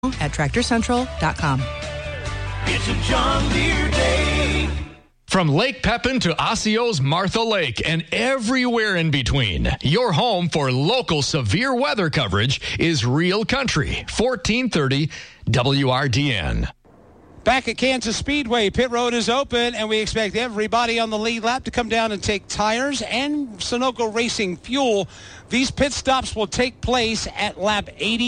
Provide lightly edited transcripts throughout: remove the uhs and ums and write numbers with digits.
at TractorCentral.com. It's a John Deere day. From Lake Pepin to Osceo's Martha Lake and everywhere in between, your home for local severe weather coverage is Real Country, 1430 WRDN. Back at Kansas Speedway, pit road is open, and we expect everybody on the lead lap to come down and take tires and Sunoco Racing fuel. These pit stops will take place at lap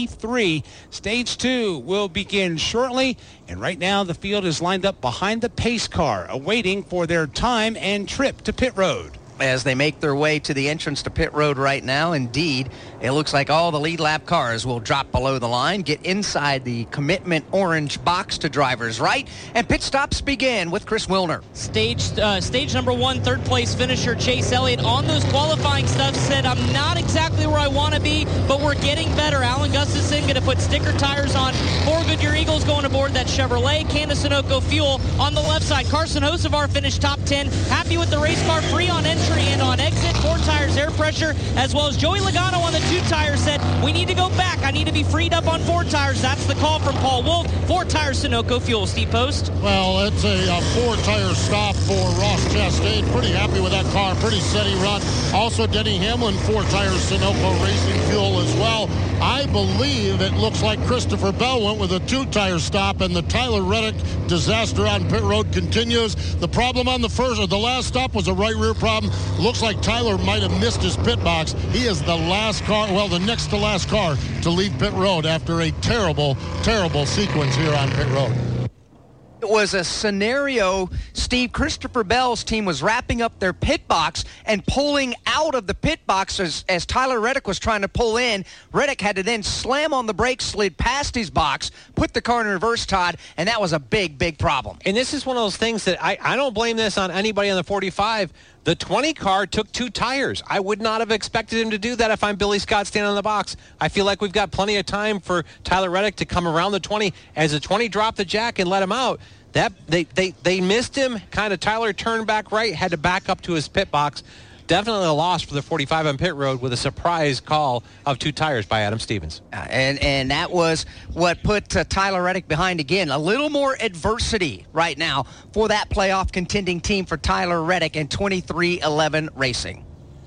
83. Stage 2 will begin shortly, and right now the field is lined up behind the pace car, awaiting for their time and trip to pit road. As they make their way to the entrance to pit road right now, indeed, it looks like all the lead lap cars will drop below the line, get inside the commitment orange box to driver's right, and pit stops begin with Chris Wilner. Stage number 1, third place finisher Chase Elliott on those qualifying stuff said, I'm not exactly where I want to be, but we're getting better. Alan Gustafson going to put sticker tires on. 4 Goodyear Eagles going aboard that Chevrolet. Candace Sunoco fuel on the left side. Carson Hocevar finished top 10. Happy with the race car, free on entry and on exit. 4 tires air pressure, as well as Joey Logano on the 2 tires said, we need to go back. I need to be freed up on 4 tires. That's the call from Paul Wolf. 4 tires Sunoco fuel. Steve Post. Well, it's a 4-tire stop for Ross Chastain. Pretty happy with that car. Pretty steady run. Also, Denny Hamlin, 4 tires Sunoco Racing fuel as well. I believe it looks like Christopher Bell went with a 2-tire stop, and the Tyler Reddick disaster on pit road continues. The problem on the last stop was a right rear problem. Looks like Tyler might have missed his pit box. He is the next to last car to leave pit road after a terrible, terrible sequence here on pit road. It was a scenario, Steve, Christopher Bell's team was wrapping up their pit box and pulling out of the pit box as Tyler Reddick was trying to pull in. Reddick had to then slam on the brakes, slid past his box, put the car in reverse, Todd, and that was a big, big problem. And this is one of those things that I don't blame this on anybody on the 45. The 20 car took 2 tires. I would not have expected him to do that if I'm Billy Scott standing on the box. I feel like we've got plenty of time for Tyler Reddick to come around the 20. As the 20 dropped the jack and let him out, that they missed him. Kind of Tyler turned back right, had to back up to his pit box. Definitely a loss for the 45 on pit road with a surprise call of 2 tires by Adam Stevens. And that was what put Tyler Reddick behind again. A little more adversity right now for that playoff contending team for Tyler Reddick in 23-11 Racing.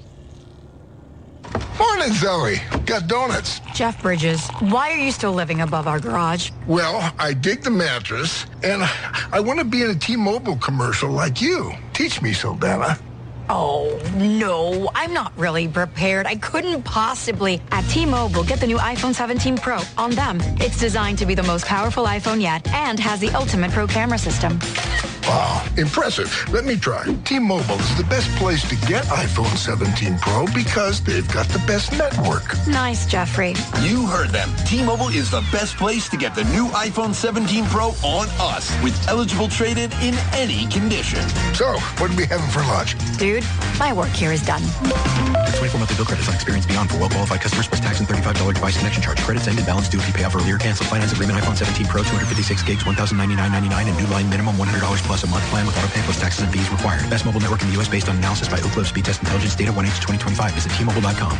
Morning, Zoe. Got donuts. Jeff Bridges, why are you still living above our garage? Well, I dig the mattress, and I want to be in a T-Mobile commercial like you. Teach me so, Dana. Oh, no, I'm not really prepared. I couldn't possibly. At T-Mobile, get the new iPhone 17 Pro on them. It's designed to be the most powerful iPhone yet and has the ultimate pro camera system. Wow, impressive. Let me try. T-Mobile is the best place to get iPhone 17 Pro because they've got the best network. Nice, Jeffrey. You heard them. T-Mobile is the best place to get the new iPhone 17 Pro on us with eligible trade-in in any condition. So, what are we having for lunch? Dude, my work here is done. 24 monthly bill credits on Experience Beyond for well-qualified customers plus tax and $35 device connection charge. Credits end and balance due if you pay off earlier. Cancel finance agreement iPhone 17 Pro, 256 gigs, $1,099.99 and new line minimum $100 plus a month plan with auto pay plus taxes and fees required. Best mobile network in the U.S. based on analysis by Oak Grove Speed Test Intelligence data 1H2025. Visit T-Mobile.com.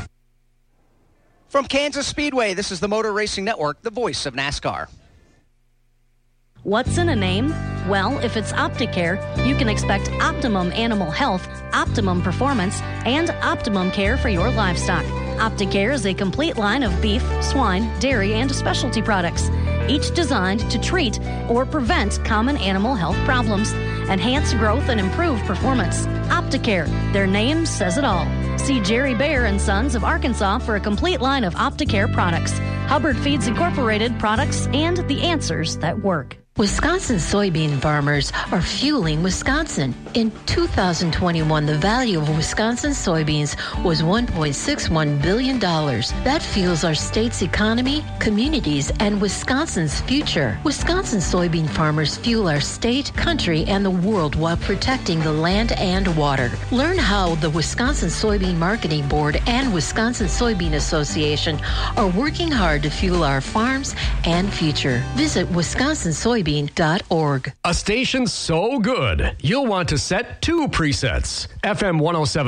From Kansas Speedway, this is the Motor Racing Network, the voice of NASCAR. What's in a name? Well, if it's Opticare, you can expect optimum animal health, optimum performance, and optimum care for your livestock. Opticare is a complete line of beef, swine, dairy, and specialty products, each designed to treat or prevent common animal health problems, enhance growth, and improve performance. Opticare, their name says it all. See Jerry Bayer and Sons of Arkansas for a complete line of Opticare products, Hubbard Feeds Incorporated products, and the answers that work. Wisconsin soybean farmers are fueling Wisconsin. In 2021, the value of Wisconsin soybeans was $1.61 billion. That fuels our state's economy, communities, and Wisconsin's future. Wisconsin soybean farmers fuel our state, country, and the world while protecting the land and water. Learn how the Wisconsin Soybean Marketing Board and Wisconsin Soybean Association are working hard to fuel our farms and future. Visit wisconsinsoybean.com soybean.org. A station so good, you'll want to set 2 presets. FM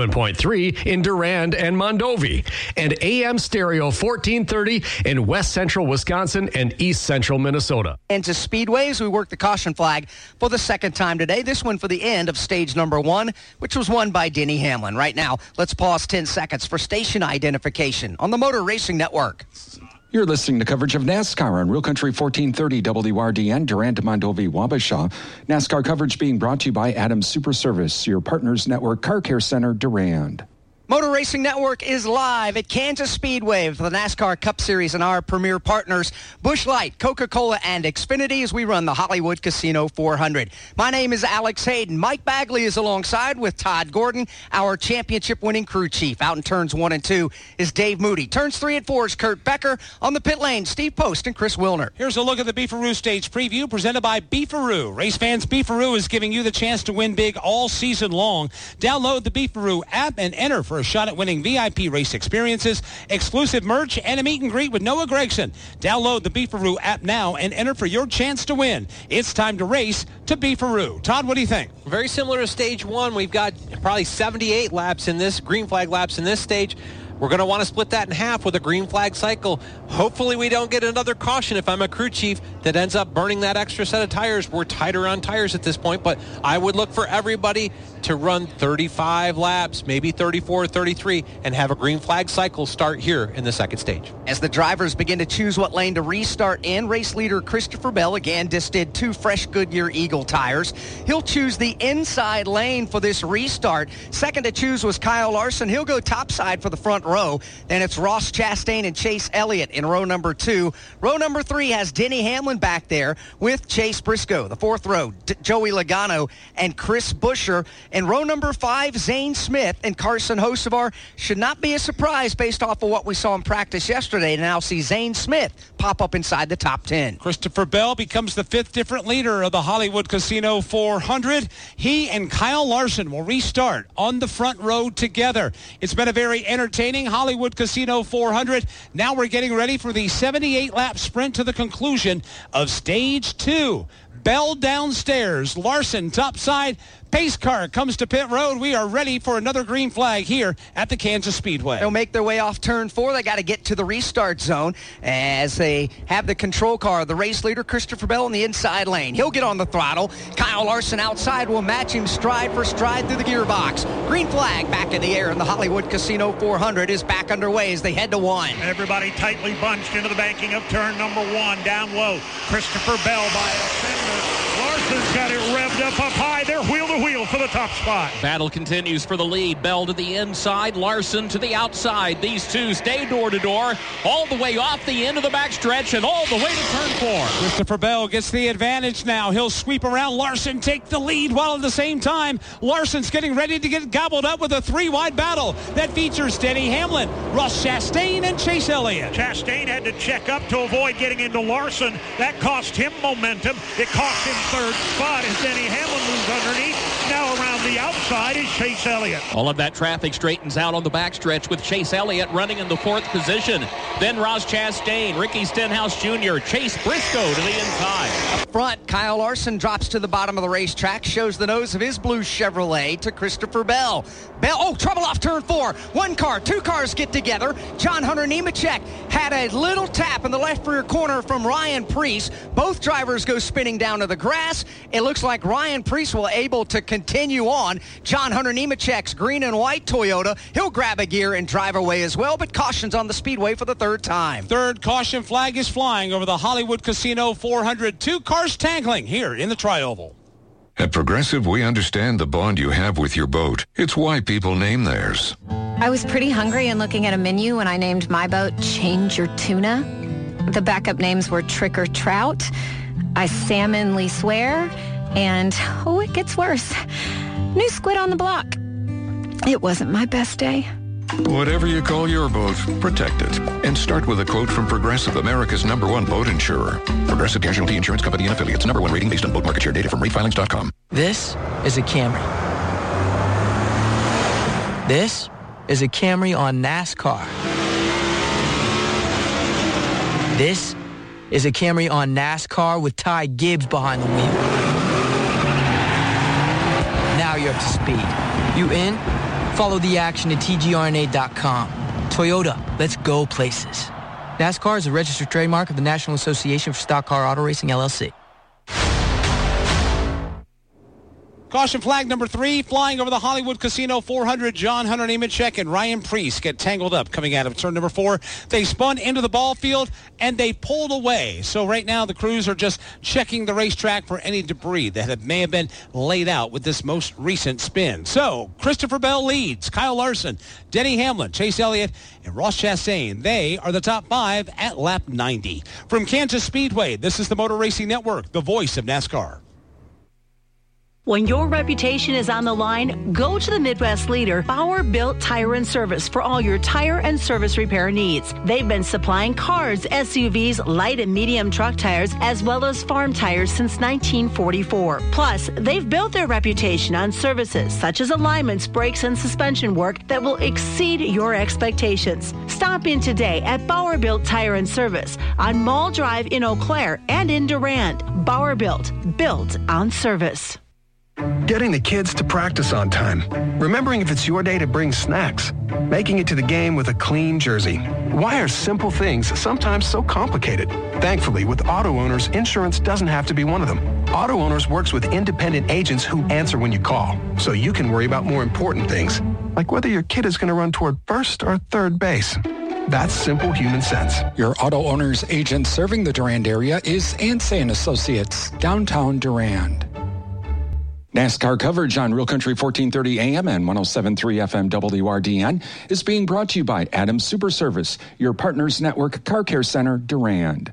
107.3 in Durand and Mondovi, and AM stereo 1430 in West Central Wisconsin and East Central Minnesota. Into Speedways, we work the caution flag for the second time today. This one for the end of stage number 1, which was won by Denny Hamlin. Right now, let's pause 10 seconds for station identification on the Motor Racing Network. You're listening to coverage of NASCAR on Real Country 1430 WRDN, Durand, Mondovi, Wabasha. NASCAR coverage being brought to you by Adams Super Service, your partners network car care center, Durand. Motor Racing Network is live at Kansas Speedway for the NASCAR Cup Series and our premier partners, Busch Light, Coca-Cola, and Xfinity as we run the Hollywood Casino 400. My name is Alex Hayden. Mike Bagley is alongside with Todd Gordon, our championship-winning crew chief. Out in turns 1 and 2 is Dave Moody. Turns 3 and 4 is Kurt Becker. On the pit lane, Steve Post and Chris Wilner. Here's a look at the Beefaroo Stage Preview presented by Beefaroo. Race fans, Beefaroo is giving you the chance to win big all season long. Download the Beefaroo app and enter for a shot at winning VIP race experiences, exclusive merch, and a meet and greet with Noah Gregson. Download the Beefaroo app now and enter for your chance to win. It's time to race to Beefaroo. Todd, what do you think? Very similar to stage 1. We've got probably 78 laps in this, green flag laps in this stage. We're going to want to split that in half with a green flag cycle. Hopefully we don't get another caution if I'm a crew chief that ends up burning that extra set of tires. We're tighter on tires at this point, but I would look for everybody to run 35 laps, maybe 34, 33, and have a green flag cycle start here in the second stage. As the drivers begin to choose what lane to restart in, race leader Christopher Bell again just did 2 fresh Goodyear Eagle tires. He'll choose the inside lane for this restart. Second to choose was Kyle Larson. He'll go topside for the front row. Then it's Ross Chastain and Chase Elliott in row number 2. Row number 3 has Denny Hamlin back there with Chase Briscoe. The fourth row, Joey Logano and Chris Buescher. In row number 5, Zane Smith and Carson Hocevar. Should not be a surprise based off of what we saw in practice yesterday to now see Zane Smith pop up inside the top 10. Christopher Bell becomes the 5th different leader of the Hollywood Casino 400. He and Kyle Larson will restart on the front row together. It's been a very entertaining Hollywood Casino 400. Now we're getting ready for the 78-lap sprint to the conclusion of stage 2. Bell downstairs, Larson topside. Pace car comes to pit road. We are ready for another green flag here at the Kansas Speedway. They'll make their way off turn 4. They got to get to the restart zone as they have the control car. The race leader, Christopher Bell, in the inside lane. He'll get on the throttle. Kyle Larson outside will match him stride for stride through the gearbox. Green flag back in the air, and the Hollywood Casino 400 is back underway as they head to 1. Everybody tightly bunched into the banking of turn number 1. Down low, Christopher Bell by a fender. Larson's got it revved up high. They're wheel to wheel for the top spot. Battle continues for the lead. Bell to the inside, Larson to the outside. These two stay door to door, all the way off the end of the backstretch and all the way to turn 4. Christopher Bell gets the advantage now. He'll sweep around Larson, take the lead, while at the same time, Larson's getting ready to get gobbled up with a 3-wide battle that features Denny Hamlin, Ross Chastain, and Chase Elliott. Chastain had to check up to avoid getting into Larson. That cost him momentum. It cost him third spot as Denny Hamlin moves underneath. Now around the outside is Chase Elliott. All of that traffic straightens out on the backstretch with Chase Elliott running in the 4th position. Then Ross Chastain, Ricky Stenhouse Jr., Chase Briscoe to the inside. Up front, Kyle Larson drops to the bottom of the racetrack, shows the nose of his blue Chevrolet to Christopher Bell. Trouble off turn 4. 1 car, 2 cars get together. John Hunter Nemechek had a little tap in the left rear corner from Ryan Preece. Both drivers go spinning down to the grass. It looks like Ryan Preece will able to continue on. John Hunter Nemechek's green and white Toyota. He'll grab a gear and drive away as well, but caution's on the speedway for the 3rd time. Third caution flag is flying over the Hollywood Casino 400. 2 cars tangling here in the Tri-Oval. At Progressive, we understand the bond you have with your boat. It's why people name theirs. I was pretty hungry and looking at a menu when I named my boat Change Your Tuna. The backup names were Trick or Trout, I Salmonly Swear, and, it gets worse, New Squid on the Block. It wasn't my best day. Whatever you call your boat, protect it. And start with a quote from Progressive, America's #1 boat insurer. Progressive Casualty Insurance Company and Affiliates. #1 rating based on boat market share data from ratefilings.com. This is a Camry. This is a Camry on NASCAR. This is a Camry on NASCAR with Ty Gibbs behind the wheel. Now you're up to speed. You in? Follow the action at tgrna.com. Toyota, let's go places. NASCAR is a registered trademark of the National Association for Stock Car Auto Racing, LLC. Caution flag number 3, flying over the Hollywood Casino 400. John Hunter Nemechek and Ryan Preece get tangled up coming out of turn number 4. They spun into the ball field and they pulled away. So right now the crews are just checking the racetrack for any debris that may have been laid out with this most recent spin. So Christopher Bell leads. Kyle Larson, Denny Hamlin, Chase Elliott, and Ross Chastain. They are the top 5 at lap 90. From Kansas Speedway, this is the Motor Racing Network, the voice of NASCAR. When your reputation is on the line, go to the Midwest leader, Bauer Built Tire and Service, for all your tire and service repair needs. They've been supplying cars, SUVs, light and medium truck tires, as well as farm tires since 1944. Plus, they've built their reputation on services such as alignments, brakes, and suspension work that will exceed your expectations. Stop in today at Bauer Built Tire and Service on Mall Drive in Eau Claire and in Durand. Bauer Built on service. Getting the kids to practice on time. Remembering if it's your day to bring snacks. Making it to the game with a clean jersey. Why are simple things sometimes so complicated? Thankfully, with Auto Owners, insurance doesn't have to be one of them. Auto Owners works with independent agents who answer when you call, so you can worry about more important things, like whether your kid is going to run toward first or third base. That's simple human sense. Your Auto Owners agent serving the Durand area is Ansay & Associates, downtown Durand. NASCAR coverage on Real Country 1430 AM and 107.3 FM WRDN is being brought to you by Adams Super Service, your partners network car care center, Durand.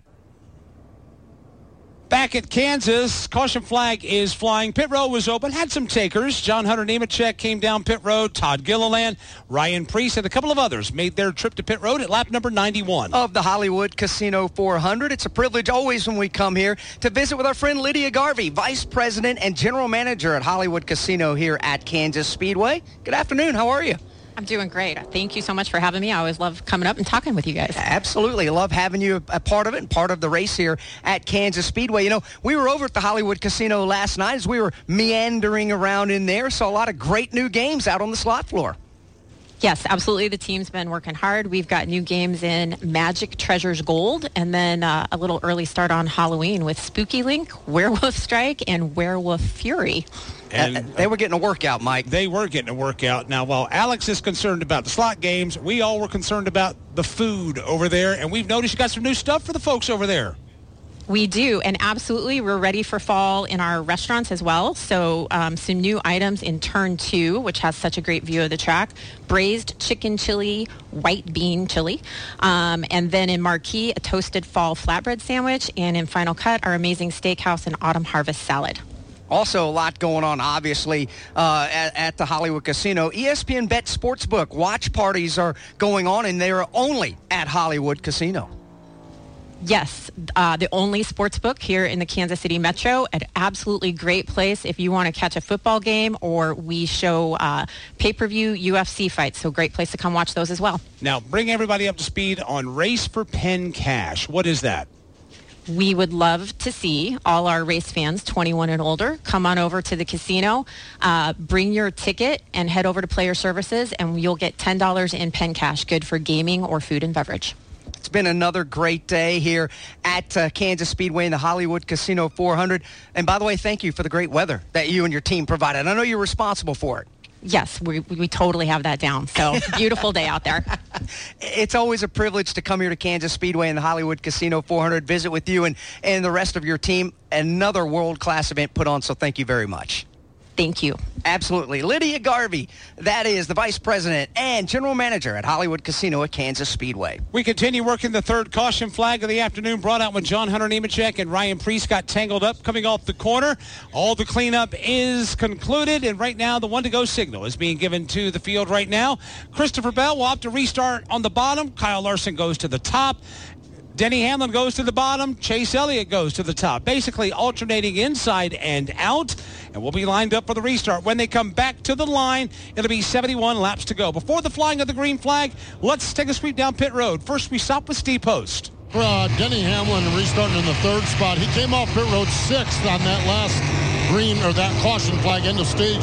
Back at Kansas, caution flag is flying. Pit road was open, had some takers. John Hunter Nemechek came down pit road. Todd Gilliland, Ryan Preece, and a couple of others made their trip to pit road at lap number 91. Of the Hollywood Casino 400. It's a privilege always when we come here to visit with our friend Lydia Garvey, Vice President and General Manager at Hollywood Casino here at Kansas Speedway. Good afternoon. How are you? I'm doing great. Thank you so much for having me. I always love coming up and talking with you guys. Absolutely. I love having you a part of it and part of the race here at Kansas Speedway. You know, we were over at the Hollywood Casino last night as we were meandering around in there. Saw a lot of great new games out on the slot floor. Yes, absolutely. The team's been working hard. We've got new games in Magic Treasures Gold, and then a little early start on Halloween with Spooky Link, Werewolf Strike, and Werewolf Fury. And they were getting a workout, Mike. They were getting a workout. Now, while Alex is concerned about the slot games, we all were concerned about the food over there, and we've noticed you got some new stuff for the folks over there. We do, and absolutely, we're ready for fall in our restaurants as well. So some new items in Turn 2, which has such a great view of the track. Braised chicken chili, white bean chili. And then in Marquee, a toasted fall flatbread sandwich. And in Final Cut, our amazing steakhouse and autumn harvest salad. Also a lot going on, obviously, at the Hollywood Casino. ESPN Bet Sportsbook watch parties are going on, and they are only at Hollywood Casino. Yes, the only sports book here in the Kansas City Metro. An absolutely great place if you want to catch a football game, or we show pay-per-view UFC fights. So great place to come watch those as well. Now, bring everybody up to speed on Race for Penn Cash. What is that? We would love to see all our race fans, 21 and older, come on over to the casino, bring your ticket, and head over to Player Services, and you'll get $10 in Penn Cash, good for gaming or food and beverage. It's been another great day here at Kansas Speedway in the Hollywood Casino 400. And by the way, thank you for the great weather that you and your team provided. I know you're responsible for it. Yes, we totally have that down. So beautiful day out there. It's always a privilege to come here to Kansas Speedway and the Hollywood Casino 400, visit with you and the rest of your team. Another world-class event put on, so thank you very much. Thank you. Absolutely. Lydia Garvey, that is the Vice President and General Manager at Hollywood Casino at Kansas Speedway. We continue working the third caution flag of the afternoon, brought out when John Hunter Nemechek and Ryan Preece got tangled up coming off the corner. All the cleanup is concluded, and right now the one-to-go signal is being given to the field right now. Christopher Bell will have to restart on the bottom. Kyle Larson goes to the top. Denny Hamlin goes to the bottom. Chase Elliott goes to the top. Basically alternating inside and out. And we'll be lined up for the restart. When they come back to the line, it'll be 71 laps to go. Before the flying of the green flag, let's take a sweep down pit road. First, we stop with Steve Post. Denny Hamlin restarting in the third spot. He came off pit road 6th on that last green, or that caution flag end of stage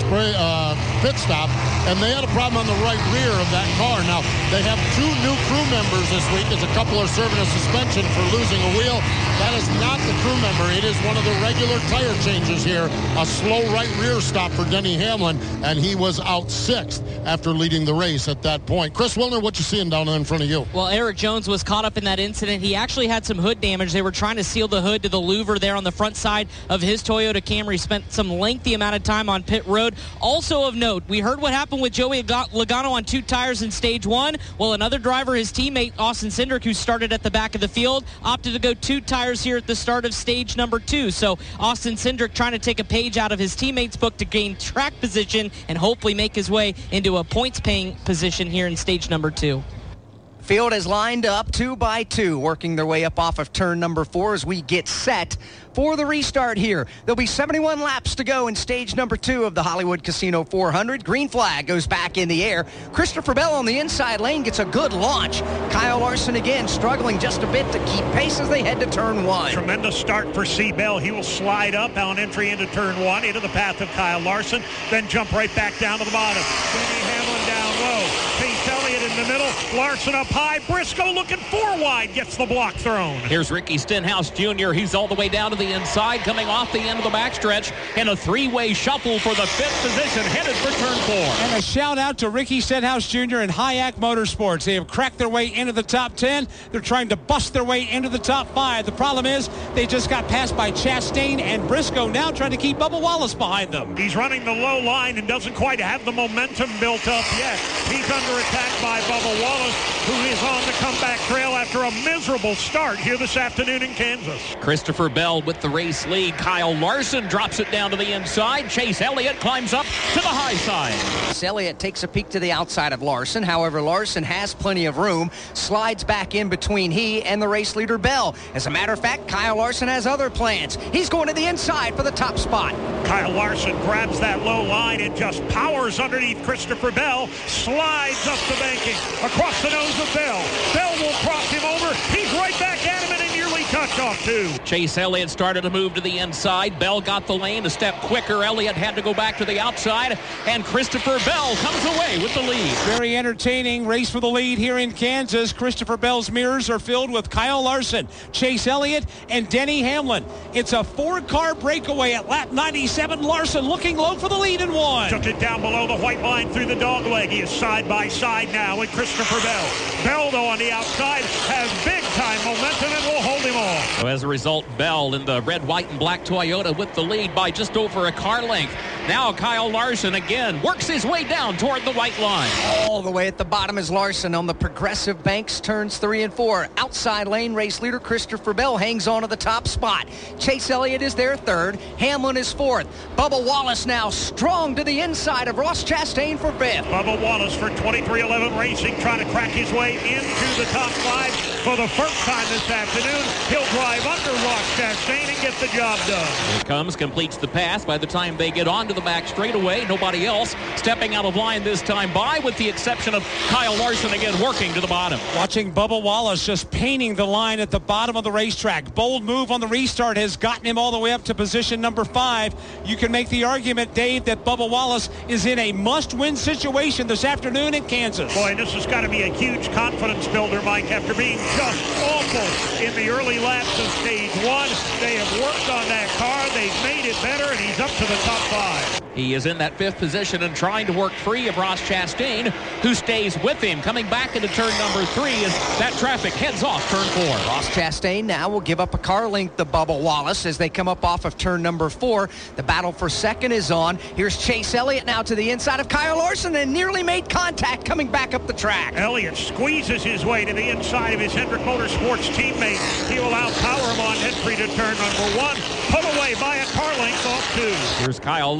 pit stop, and they had a problem on the right rear of that car. Now, they have 2 new crew members this week, as a couple are serving a suspension for losing a wheel. That is not the crew member. It is one of the regular tire changes here. A slow right rear stop for Denny Hamlin, and he was out 6th after leading the race at that point. Chris Wilner, what you seeing down there in front of you? Well, Eric Jones was caught up in that incident. He actually had some hood damage. They were trying to seal the hood to the louver there on the front side of his Toyota Camry. Spent some lengthy amount of time on pit road. Also of note, we heard what happened with Joey Logano on 2 tires in stage 1. Well, another driver, his teammate Austin Cindric, who started at the back of the field, opted to go 2 tires here at the start of stage number 2. So Austin Cindric trying to take a page out of his teammate's book to gain track position and hopefully make his way into a points-paying position here in stage number 2. Field is lined up 2 by 2, working their way up off of turn number 4 as we get set for the restart here. There'll be 71 laps to go in stage number 2 of the Hollywood Casino 400. Green flag goes back in the air. Christopher Bell on the inside lane gets a good launch. Kyle Larson again struggling just a bit to keep pace as they head to turn 1. Tremendous start for C. Bell. He will slide up on entry into turn 1 into the path of Kyle Larson, then jump right back down to the bottom. Denny Hamlin down low. Chase Elliott in the middle. Larson up high. Briscoe looking 4 wide. Gets the block thrown. Here's Ricky Stenhouse Jr. He's all the way down to the inside, coming off the end of the backstretch in a 3-way shuffle for the 5th position, headed for turn 4. And a shout out to Ricky Stenhouse Jr. and Hayek Motorsports. They have cracked their way into the top 10. They're trying to bust their way into the top 5. The problem is they just got passed by Chastain and Briscoe, now trying to keep Bubba Wallace behind them. He's running the low line and doesn't quite have the momentum built up yet. He's under attack by Bubba Wallace, who is on the comeback trail after a miserable start here this afternoon in Kansas. Christopher Bell with the race lead. Kyle Larson drops it down to the inside. Chase Elliott climbs up to the high side. Chase Elliott takes a peek to the outside of Larson. However, Larson has plenty of room, slides back in between he and the race leader Bell. As a matter of fact, Kyle Larson has other plans. He's going to the inside for the top spot. Kyle Larson grabs that low line and just powers underneath Christopher Bell, slides up the banking, across the nose of Bell. Bell will cross him over. He's right back at him and a nearly touch-off too. Chase Elliott started to move to the inside. Bell got the lane a step quicker. Elliott had to go back to the outside, and Christopher Bell comes away with the lead. Very entertaining race for the lead here in Kansas. Christopher Bell's mirrors are filled with Kyle Larson, Chase Elliott, and Denny Hamlin. It's a 4-car breakaway at lap 97. Larson looking low for the lead in 1. Took it down below the white line through the dog leg. He is side by side now with Christopher Bell. Bell, though, on the outside has big-time momentum and will hold him off. So as a result, Bell in the red, white, and black Toyota with the lead by just over a car length. Now Kyle Larson again works his way down toward the white line. All the way at the bottom is Larson on the progressive banks, turns 3 and 4. Outside lane, race leader Christopher Bell hangs on to the top spot. Chase Elliott is there 3rd. Hamlin is 4th. Bubba Wallace now strong to the inside of Ross Chastain for 5th. Bubba Wallace for 2311 Racing trying to crack his way into the top 5 for the first time this afternoon. He'll drive under Ross Chastain and get the job done. Here comes, completes the pass. By the time they get onto the back straightaway, nobody else stepping out of line this time by, with the exception of Kyle Larson again working to the bottom. Watching Bubba Wallace just painting the line at the bottom of the racetrack. Bold move on the restart has gotten him all the way up to position number 5. You can make the argument, Dave, that Bubba Wallace is in a must-win situation this afternoon in Kansas. Boy, this has got to be a huge confidence builder, Mike, after being just awful in the early laps of stage 1. They have worked on that car. They've made it better, and he's up to the top 5. He is in that 5th position and trying to work free of Ross Chastain, who stays with him. Coming back into turn number 3 as that traffic heads off turn 4. Ross Chastain now will give up a car length to Bubba Wallace as they come up off of turn number 4. The battle for 2nd is on. Here's Chase Elliott now to the inside of Kyle Larson and nearly made contact coming back up the track. Elliott squeezes his way to the inside of his Hendrick Motorsports teammate. He will outpower him on entry to turn number 1. Put away by a car length off 2. Here's Kyle Larson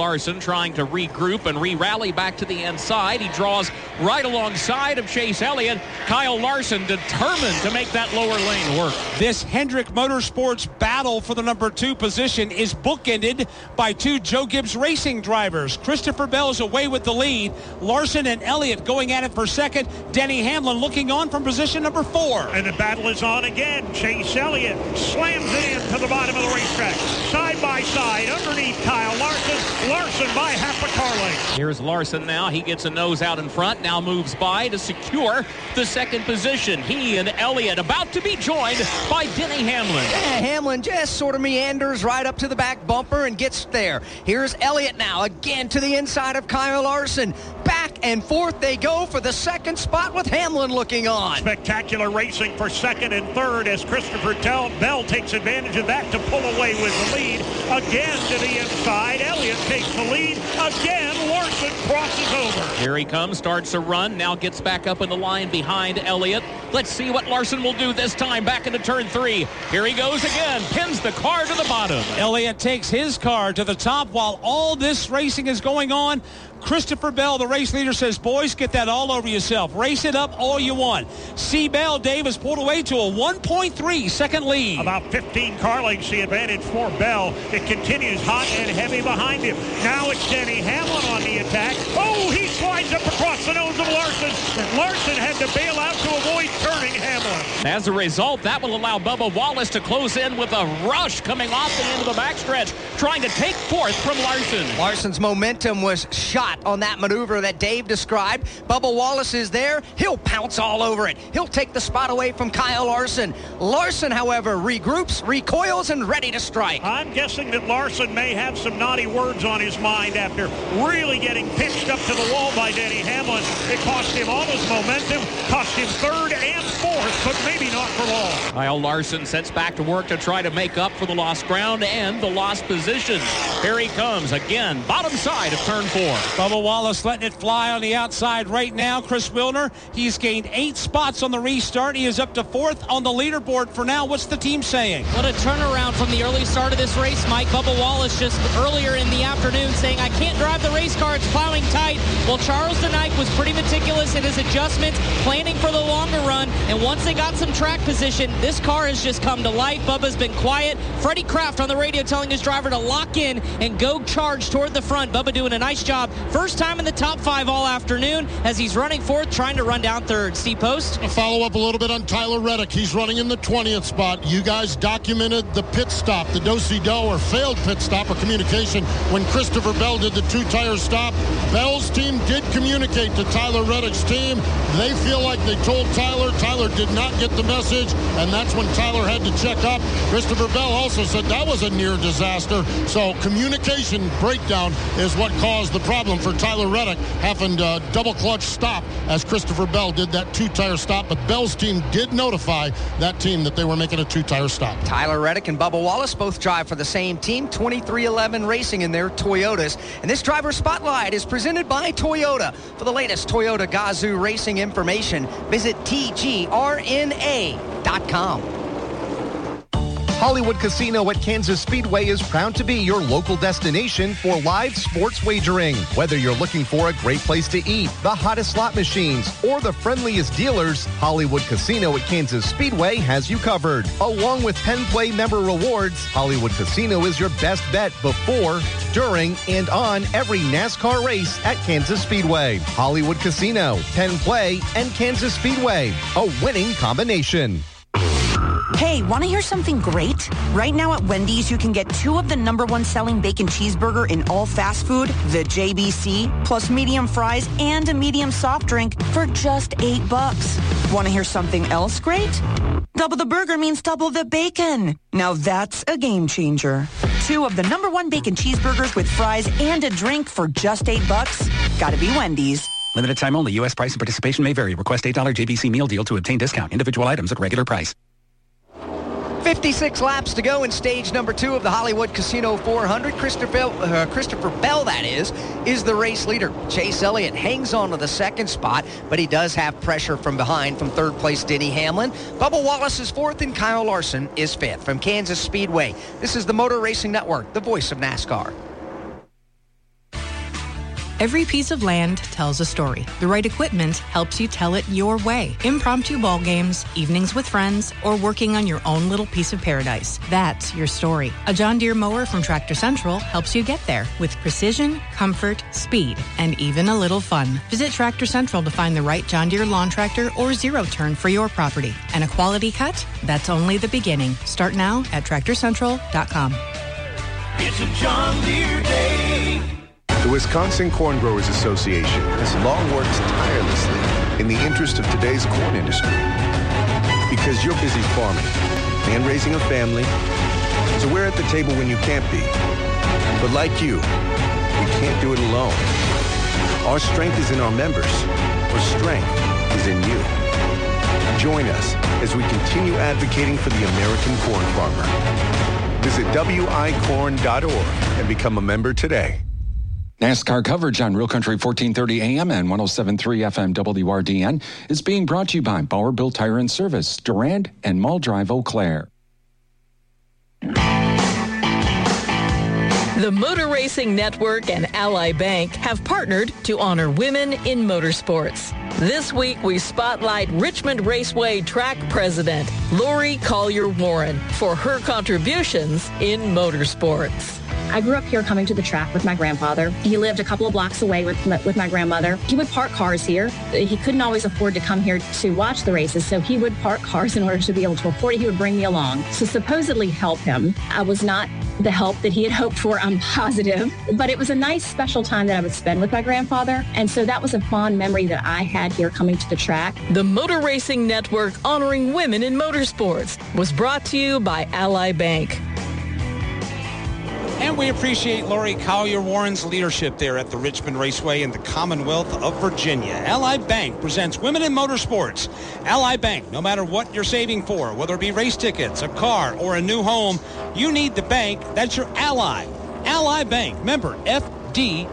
trying to regroup and re-rally back to the inside. He draws right alongside of Chase Elliott. Kyle Larson determined to make that lower lane work. This Hendrick Motorsports battle for the number 2 position is bookended by 2 Joe Gibbs Racing drivers. Christopher Bell's away with the lead. Larson and Elliott going at it for second. Denny Hamlin looking on from position number 4. And the battle is on again. Chase Elliott slams it in to the bottom of the racetrack. Side by side underneath Kyle Larson. Larson by half a car length. Here's Larson now. He gets a nose out in front. Now moves by to secure the second position. He and Elliott about to be joined by Denny Hamlin. Yeah, Hamlin just sort of meanders right up to the back bumper and gets there. Here's Elliott now again to the inside of Kyle Larson. Back and forth they go for the second spot with Hamlin looking on. Spectacular racing for second and third as Christopher Bell takes advantage of that to pull away with the lead. Again to the inside. Elliott takes the lead. Again, Larson crosses over. Here he comes, starts a run, now gets back up in the line behind Elliott. Let's see what Larson will do this time back into turn 3. Here he goes again, pins the car to the bottom. Elliott takes his car to the top while all this racing is going on. Christopher Bell, the race leader, says, boys, get that all over yourself. Race it up all you want. C. Bell Davis pulled away to a 1.3 second lead. About 15 car lengths the advantage for Bell. It continues hot and heavy behind him. Now it's Denny Hamlin on the attack. Oh, he slides up across the nose of Larson. And Larson had to bail out to avoid turning Hamlin. As a result, that will allow Bubba Wallace to close in with a rush coming off the end of the backstretch, trying to take fourth from Larson. Larson's momentum was shot on that maneuver that Dave described. Bubba Wallace is there. He'll pounce all over it. He'll take the spot away from Kyle Larson. Larson, however, regroups, recoils, and ready to strike. I'm guessing that Larson may have some naughty words on his mind after really getting pitched up to the wall by Denny Hamlin. It cost him all his momentum, cost him third and fourth, but maybe not for long. Kyle Larson sets back to work to try to make up for the lost ground and the lost position. Here he comes again, bottom side of turn 4. Bubba Wallace letting it fly on the outside right now. Chris Wilner, he's gained 8 spots on the restart. He is up to 4th on the leaderboard for now. What's the team saying? What a turnaround from the early start of this race, Mike. Bubba Wallace just earlier in the afternoon saying, I can't drive the race car, it's plowing tight. Well, Charles DeNike was pretty meticulous in his adjustments, planning for the longer run, and once they got some track position, this car has just come to life. Bubba's been quiet. Freddie Kraft on the radio telling his driver to lock in and go charge toward the front. Bubba doing a nice job. First time in the top 5 all afternoon as he's running fourth, trying to run down third. Steve Post. A follow up a little bit on Tyler Reddick. He's running in the 20th spot. You guys documented the pit stop, the do-si-do or failed pit stop or communication when Christopher Bell did the 2-tire stop. Bell's team did communicate to Tyler Reddick's team. They feel like they told Tyler. Tyler did not get the message, and that's when Tyler had to check up. Christopher Bell also said that was a near disaster. So communication breakdown is what caused the problem for Tyler Reddick, having to double clutch stop as Christopher Bell did that 2-tire stop. But Bell's team did notify that team that they were making a 2-tire stop. Tyler Reddick and Bubba Wallace both drive for the same team, 2311 Racing in their Toyotas. And this driver spotlight is presented by Toyota. For the latest Toyota Gazoo racing information, visit tgrna.com. Hollywood Casino at Kansas Speedway is proud to be your local destination for live sports wagering. Whether you're looking for a great place to eat, the hottest slot machines, or the friendliest dealers, Hollywood Casino at Kansas Speedway has you covered. Along with Penn Play member rewards, Hollywood Casino is your best bet before, during, and on every NASCAR race at Kansas Speedway. Hollywood Casino, Penn Play, and Kansas Speedway. A winning combination. Hey, want to hear something great? Right now at Wendy's, you can get 2 of the #1 selling bacon cheeseburger in all fast food, the JBC, plus medium fries and a medium soft drink for just $8. Want to hear something else great? Double the burger means double the bacon. Now that's a game changer. 2 of the #1 bacon cheeseburgers with fries and a drink for just $8. Gotta be Wendy's. Limited time only. U.S. price and participation may vary. Request $8 JBC meal deal to obtain discount. Individual items at regular price. 56 laps to go in stage number 2 of the Hollywood Casino 400. Christopher Bell, that is the race leader. Chase Elliott hangs on to the second spot, but he does have pressure from behind from third place Denny Hamlin. Bubba Wallace is 4th, and Kyle Larson is 5th. From Kansas Speedway, this is the Motor Racing Network, the voice of NASCAR. Every piece of land tells a story. The right equipment helps you tell it your way. Impromptu ball games, evenings with friends, or working on your own little piece of paradise. That's your story. A John Deere mower from Tractor Central helps you get there with precision, comfort, speed, and even a little fun. Visit Tractor Central to find the right John Deere lawn tractor or zero-turn for your property. And a quality cut? That's only the beginning. Start now at TractorCentral.com. It's a John Deere day. The Wisconsin Corn Growers Association has long worked tirelessly in the interest of today's corn industry. Because you're busy farming and raising a family, so we're at the table when you can't be. But like you, we can't do it alone. Our strength is in our members. Our strength is in you. Join us as we continue advocating for the American corn farmer. Visit wicorn.org and become a member today. NASCAR coverage on Real Country 1430 AM and 107.3 FM WRDN is being brought to you by Bauer Built Tire and Service, Durand and Mull Drive, Eau Claire. The Motor Racing Network and Ally Bank have partnered to honor women in motorsports. This week, we spotlight Richmond Raceway track president Lori Collier-Warren for her contributions in motorsports. I grew up here coming to the track with my grandfather. He lived a couple of blocks away with my grandmother. He would park cars here. He couldn't always afford to come here to watch the races, so he would park cars in order to be able to afford it. He would bring me along to supposedly help him. I was not the help that he had hoped for, I'm positive, but it was a nice special time that I would spend with my grandfather, and so that was a fond memory that I had here coming to the track. The Motor Racing Network honoring women in motorsports was brought to you by Ally Bank. And we appreciate Lori Collier-Warren's leadership there at the Richmond Raceway in the Commonwealth of Virginia. Ally Bank presents Women in Motorsports. Ally Bank, no matter what you're saving for, whether it be race tickets, a car, or a new home, you need the bank. That's your ally. Ally Bank, member FDIC.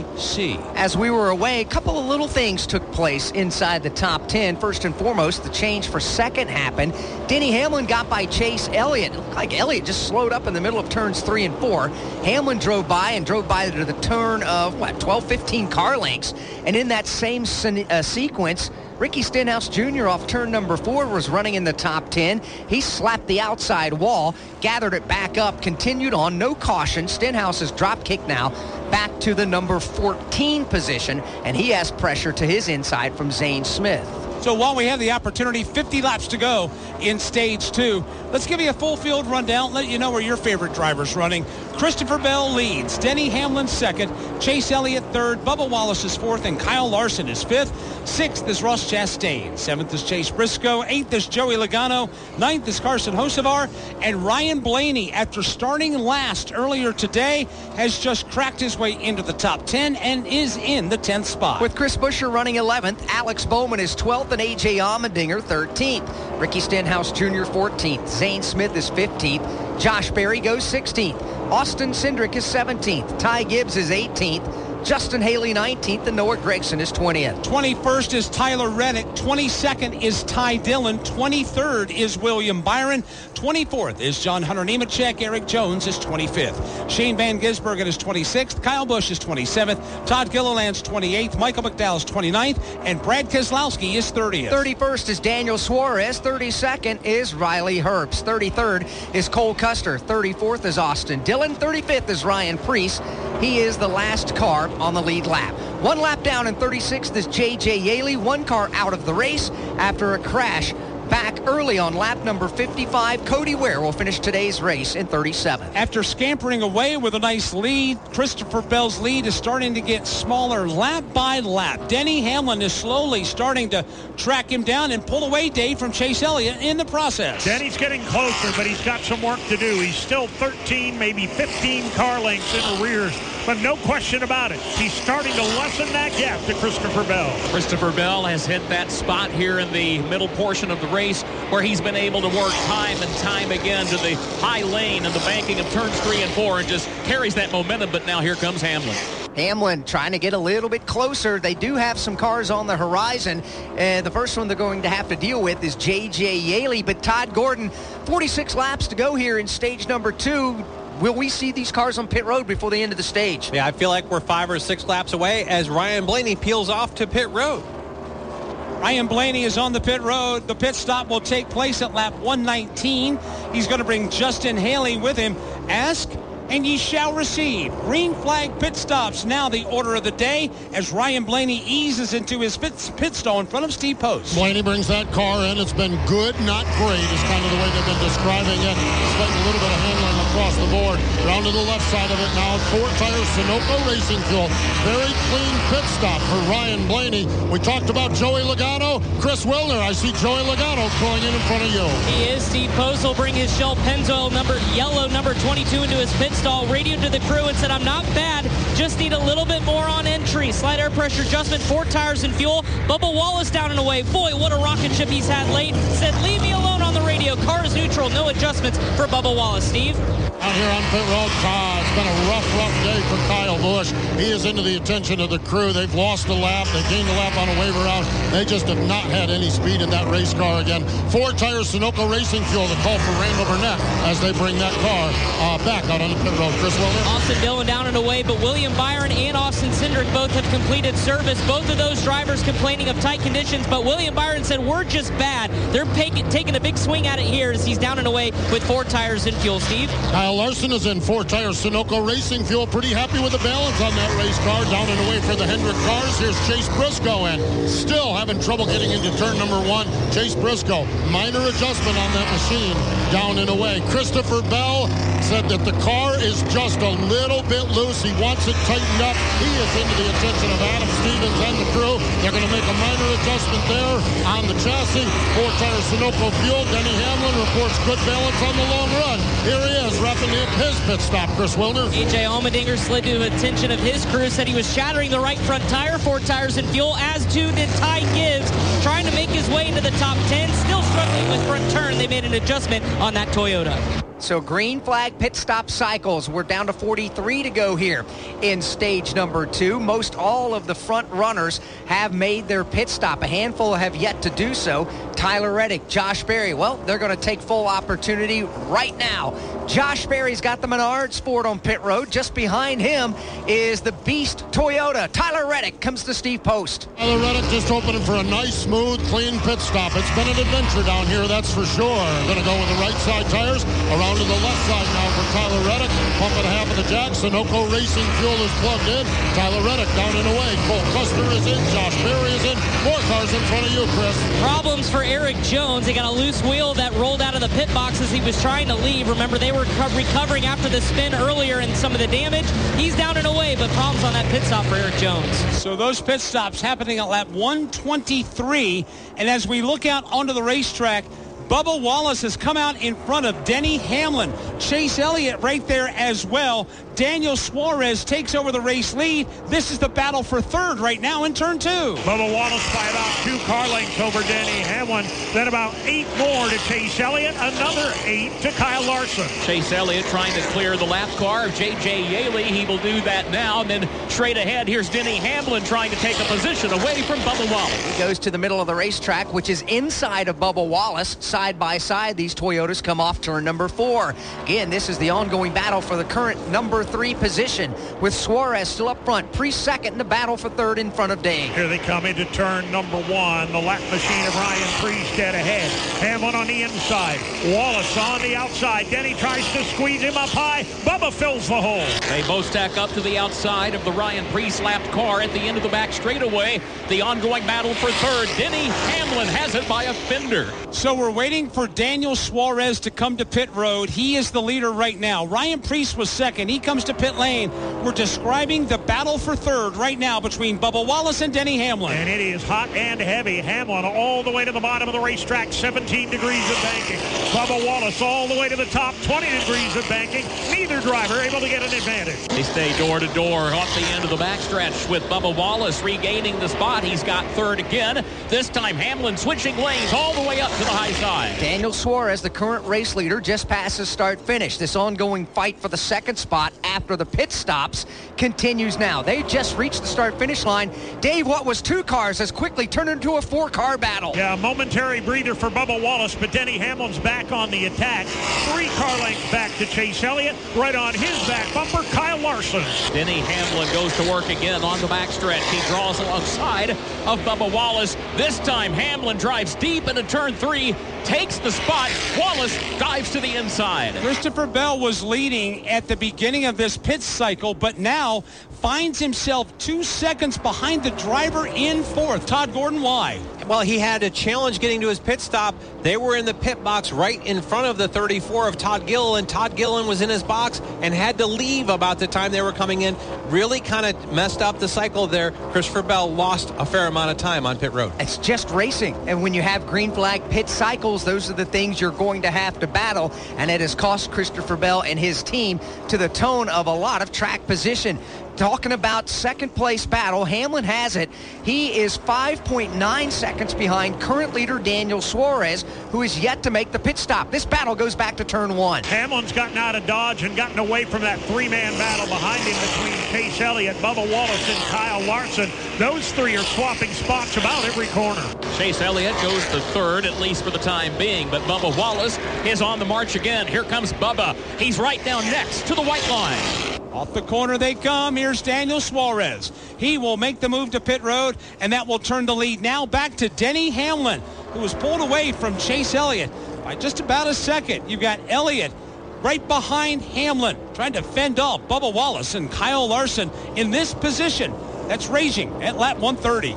As we were away, a couple of little things took place inside the top 10. First and foremost, the change for second happened. Denny Hamlin got by Chase Elliott. It looked like Elliott just slowed up in the middle of turns 3 and 4. Hamlin drove by to the turn of, 12, 15 car lengths. And in that same sequence, Ricky Stenhouse Jr. off turn number 4 was running in the top 10. He slapped the outside wall, gathered it back up, continued on, no caution. Stenhouse's drop kick now back to the number 14 position, and he has pressure to his inside from Zane Smith. So while we have the opportunity, 50 laps to go in stage 2, let's give you a full field rundown, let you know where your favorite driver's running. Christopher Bell leads, Denny Hamlin second, Chase Elliott third, Bubba Wallace is fourth, and Kyle Larson is fifth. Sixth is Ross Chastain. Seventh is Chase Briscoe. Eighth is Joey Logano. Ninth is Carson Hocevar. And Ryan Blaney, after starting last earlier today, has just cracked his way into the top 10 and is in the 10th spot. With Chris Buescher running 11th, Alex Bowman is 12th, and A.J. Allmendinger 13th. Ricky Stenhouse Jr. 14th. Zane Smith is 15th. Josh Berry goes 16th. Austin Cindric is 17th. Ty Gibbs is 18th. Justin Haley 19th, and Noah Gragson is 20th. 21st is Tyler Reddick. 22nd is Ty Dillon. 23rd is William Byron. 24th is John Hunter Nemechek. Eric Jones is 25th. Shane Van Gisbergen is 26th. Kyle Busch is 27th. Todd Gilliland's 28th. Michael McDowell's 29th. And Brad Keselowski is 30th. 31st is Daniel Suarez. 32nd is Riley Herbst. 33rd is Cole Custer. 34th is Austin Dillon. 35th is Ryan Preece. He is the last car on the lead lap. One lap down in 36th is J.J. Yaley. One car out of the race after a crash back early on lap number 55. Cody Ware will finish today's race in 37th. After scampering away with a nice lead, Christopher Bell's lead is starting to get smaller lap by lap. Denny Hamlin is slowly starting to track him down and pull away, Dave, from Chase Elliott in the process. Denny's getting closer, but he's got some work to do. He's still 13, maybe 15 car lengths in arrears, but no question about it. He's starting to lessen that gap to Christopher Bell. Christopher Bell has hit that spot here in the middle portion of the race where he's been able to work time and time again to the high lane and the banking of turns 3 and 4 and just carries that momentum. But now here comes Hamlin. Hamlin trying to get a little bit closer. They do have some cars on the horizon. The first one they're going to have to deal with is J.J. Yaley. But Todd Gordon, 46 laps to go here in stage number 2. will we see these cars on pit road before the end of the stage? Yeah, I feel like we're 5 or 6 laps away as Ryan Blaney peels off to pit road. Ryan Blaney is on the pit road. The pit stop will take place at lap 119. He's going to bring Justin Haley with him. Ask and ye shall receive. Green flag pit stops now the order of the day as Ryan Blaney eases into his pit stall in front of Steve Post. Blaney brings that car in. It's been good, not great, is kind of the way they've been describing it. Spent a little bit of handling across the board. Round to the left side of it now. 4 tires, Sunoco Racing Fuel. Very clean pit stop for Ryan Blaney. We talked about Joey Logano. Chris Wilner, I see Joey Logano going in front of you. He is. Steve Post will bring his Shell Pennzoil yellow number 22 into his pit stall, radioed to the crew and said, I'm not bad, just need a little bit more on entry. Slight air pressure adjustment, 4 tires and fuel. Bubba Wallace down and away. Boy, what a rocket ship he's had late. Said, leave me alone on the radio. Car is neutral, no adjustments for Bubba Wallace. Steve? Out here on pit road, it's been a rough day for Kyle Busch. He is into the attention of the crew. They've lost a lap. They gained a lap on a waiver out. They just have not had any speed in that race car again. 4 tires, Sunoco Racing Fuel. The call for Randall Burnett as they bring that car back out on the pit road. Chris Wilner. Austin Dillon down and away, but William Byron and Austin Cindric both have completed service. Both of those drivers complaining of tight conditions, but William Byron said, we're just bad. They're taking a big swing at it here as he's down and away with 4 tires and fuel. Steve? Kyle Larson is in 4 tires, Sunoco Racing Fuel. Pretty happy with the balance on that race car. Down and away for the Hendrick cars. Here's Chase Briscoe in. Still having trouble getting into turn number 1. Chase Briscoe, minor adjustment on that machine. Down and away. Christopher Bell said that the car is just a little bit loose. He wants it tightened up. He is into the attention of Adam Stevens and the crew. They're going to make a minor adjustment there on the chassis. 4 tires, Sunoco Fuel. Denny Hamlin reports good balance on the long run. Here he is, wrapping up his pit stop, Chris Wilner. AJ Allmendinger slid to the attention of his crew, said he was shattering the right front tire, 4 tires and fuel, as too did Ty Gibbs, trying to make his way into the top 10, still struggling with front turn. They made an adjustment on that Toyota. So green flag pit stop cycles. We're down to 43 to go here in stage number 2. Most all of the front runners have made their pit stop. A handful have yet to do so. Tyler Reddick, Josh Berry. Well, they're going to take full opportunity right now. Josh Berry's got the Menards Ford on pit road. Just behind him is the Beast Toyota. Tyler Reddick comes to Steve Post. Tyler Reddick just opening for a nice, smooth, clean pit stop. It's been an adventure down here, that's for sure. Going to go with the right side tires. Around to the left side now for Tyler Reddick. Pumping half of the jack. Sunoco Racing Fuel is plugged in. Tyler Reddick down and away. Cole Custer is in. Josh Berry is in. 4 cars in front of you, Chris. Problems for Eric Jones. He got a loose wheel that rolled out of the pit box as he was trying to leave. Remember, they were recovering after the spin earlier and some of the damage. He's down and away, but problems on that pit stop for Eric Jones. So those pit stops happening at lap 123. And as we look out onto the racetrack, Bubba Wallace has come out in front of Denny Hamlin. Chase Elliott right there as well. Daniel Suarez takes over the race lead. This is the battle for third right now in turn 2. Bubba Wallace by about 2 car lengths over Denny Hamlin. Then about 8 more to Chase Elliott. Another 8 to Kyle Larson. Chase Elliott trying to clear the lap car of J.J. Yaley. He will do that now. And then straight ahead, here's Denny Hamlin trying to take a position away from Bubba Wallace. He goes to the middle of the racetrack, which is inside of Bubba Wallace. Side by side, these Toyotas come off turn number 4. Again, this is the ongoing battle for the current number 3 position, with Suarez still up front. Priest second in the battle for third in front of Dave. Here they come into turn number 1. The lap machine of Ryan Priest dead ahead. Hamlin on the inside. Wallace on the outside. Denny tries to squeeze him up high. Bubba fills the hole. They both stack up to the outside of the Ryan Priest lapped car at the end of the back straightaway. The ongoing battle for third. Denny Hamlin has it by a fender. So we're waiting for Daniel Suarez to come to pit road. He is the leader right now. Ryan Priest was second. He comes to pit lane. We're describing the battle for third right now between Bubba Wallace and Denny Hamlin. And it is hot and heavy. Hamlin all the way to the bottom of the racetrack, 17 degrees of banking. Bubba Wallace all the way to the top, 20 degrees of banking. Neither driver able to get an advantage. They stay door to door off the end of the backstretch with Bubba Wallace regaining the spot. He's got third again. This time Hamlin switching lanes all the way up to the high side. line. Daniel Suarez, the current race leader, just passes start-finish. This ongoing fight for the second spot after the pit stops continues now. They just reached the start-finish line. Dave, what was 2 cars has quickly turned into a 4-car battle. Yeah, momentary breather for Bubba Wallace, but Denny Hamlin's back on the attack. 3 car lengths back to Chase Elliott. Right on his back bumper, Kyle Larson. Denny Hamlin goes to work again on the backstretch. He draws alongside of Bubba Wallace. This time, Hamlin drives deep into turn 3, takes the spot. Wallace dives to the inside. Christopher Bell was leading at the beginning of this pit cycle, but now finds himself 2 seconds behind the driver in 4th. Todd Gordon, why? Well, he had a challenge getting to his pit stop. They were in the pit box right in front of the 34 of Todd Gilliland. Todd Gilliland was in his box and had to leave about the time they were coming in. Really kind of messed up the cycle there. Christopher Bell lost a fair amount of time on pit road. It's just racing. And when you have green flag pit cycles, those are the things you're going to have to battle. And it has cost Christopher Bell and his team to the tone of a lot of track position. Talking about second place battle, Hamlin has it. He is 5.9 seconds behind current leader Daniel Suarez, who is yet to make the pit stop. This battle goes back to turn 1. Hamlin's gotten out of Dodge and gotten away from that 3-man battle behind him between Chase Elliott, Bubba Wallace, and Kyle Larson. Those 3 are swapping spots about every corner. Chase Elliott goes to 3rd, at least for the time being, but Bubba Wallace is on the march again. Here comes Bubba. He's right down next to the white line. Off the corner they come. Here's Daniel Suarez. He will make the move to pit road, and that will turn the lead now back to Denny Hamlin, who was pulled away from Chase Elliott by just about a second. You've got Elliott right behind Hamlin, trying to fend off Bubba Wallace and Kyle Larson in this position. That's raging at lap 130.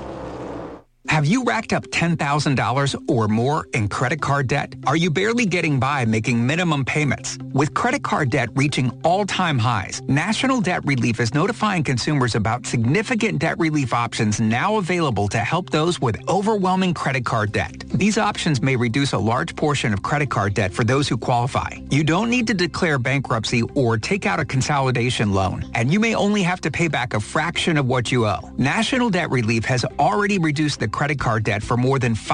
Have you racked up $10,000 or more in credit card debt? Are you barely getting by making minimum payments? With credit card debt reaching all-time highs, National Debt Relief is notifying consumers about significant debt relief options now available to help those with overwhelming credit card debt. These options may reduce a large portion of credit card debt for those who qualify. You don't need to declare bankruptcy or take out a consolidation loan, and you may only have to pay back a fraction of what you owe. National Debt Relief has already reduced the credit card debt for more than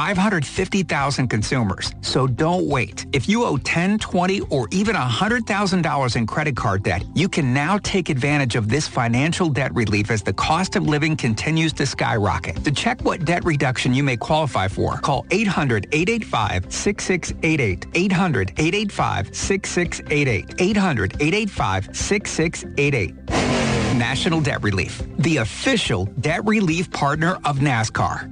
550,000 consumers. So don't wait. If you owe $10, $20, or even $100,000 in credit card debt, you can now take advantage of this financial debt relief as the cost of living continues to skyrocket. To check what debt reduction you may qualify for, call 800-885-6688. 800-885-6688. 800-885-6688. National Debt Relief, the official debt relief partner of NASCAR.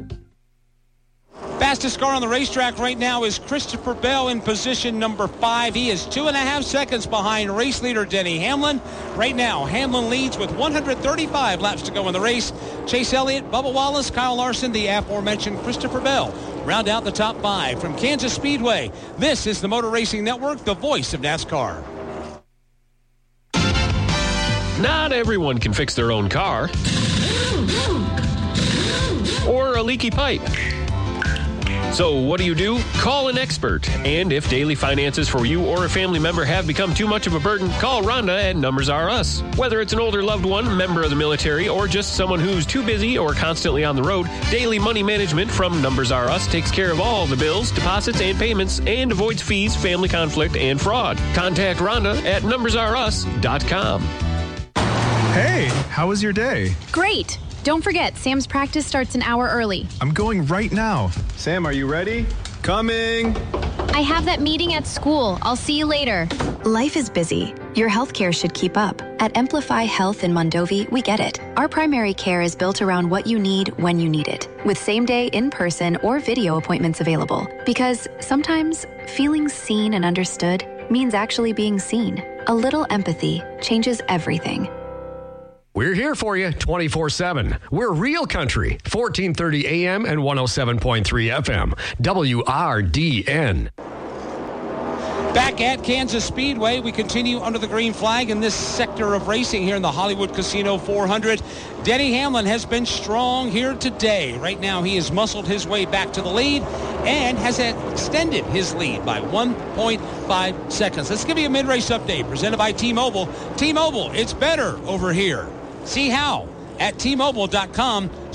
Fastest car on the racetrack right now is Christopher Bell in position number 5. He is 2.5 seconds behind race leader Denny Hamlin. Right now, Hamlin leads with 135 laps to go in the race. Chase Elliott, Bubba Wallace, Kyle Larson, the aforementioned Christopher Bell round out the top 5. From Kansas Speedway, this is the Motor Racing Network, the voice of NASCAR. Not everyone can fix their own car or a leaky pipe. So what do? Call an expert. And if daily finances for you or a family member have become too much of a burden, call Rhonda at Numbers R Us. Whether it's an older loved one, member of the military, or just someone who's too busy or constantly on the road, Daily Money Management from Numbers R Us takes care of all the bills, deposits, and payments and avoids fees, family conflict, and fraud. Contact Rhonda at numbersrus.com. Hey, how was your day? Great. Don't forget, Sam's practice starts an hour early. I'm going right now. Sam, are you ready? Coming. I have that meeting at school. I'll see you later. Life is busy. Your healthcare should keep up. At Amplify Health in Mondovi, we get it. Our primary care is built around what you need when you need it, with same-day, in-person, or video appointments available. Because sometimes feeling seen and understood means actually being seen. A little empathy changes everything. We're here for you 24/7. We're Real Country, 1430 AM and 107.3 FM, WRDN. Back at Kansas Speedway, we continue under the green flag in this sector of racing here in the Hollywood Casino 400. Denny Hamlin has been strong here today. Right now, he has muscled his way back to the lead and has extended his lead by 1.5 seconds. Let's give you a mid-race update presented by T-Mobile. T-Mobile, it's better over here. See how at T-Mobile.com/.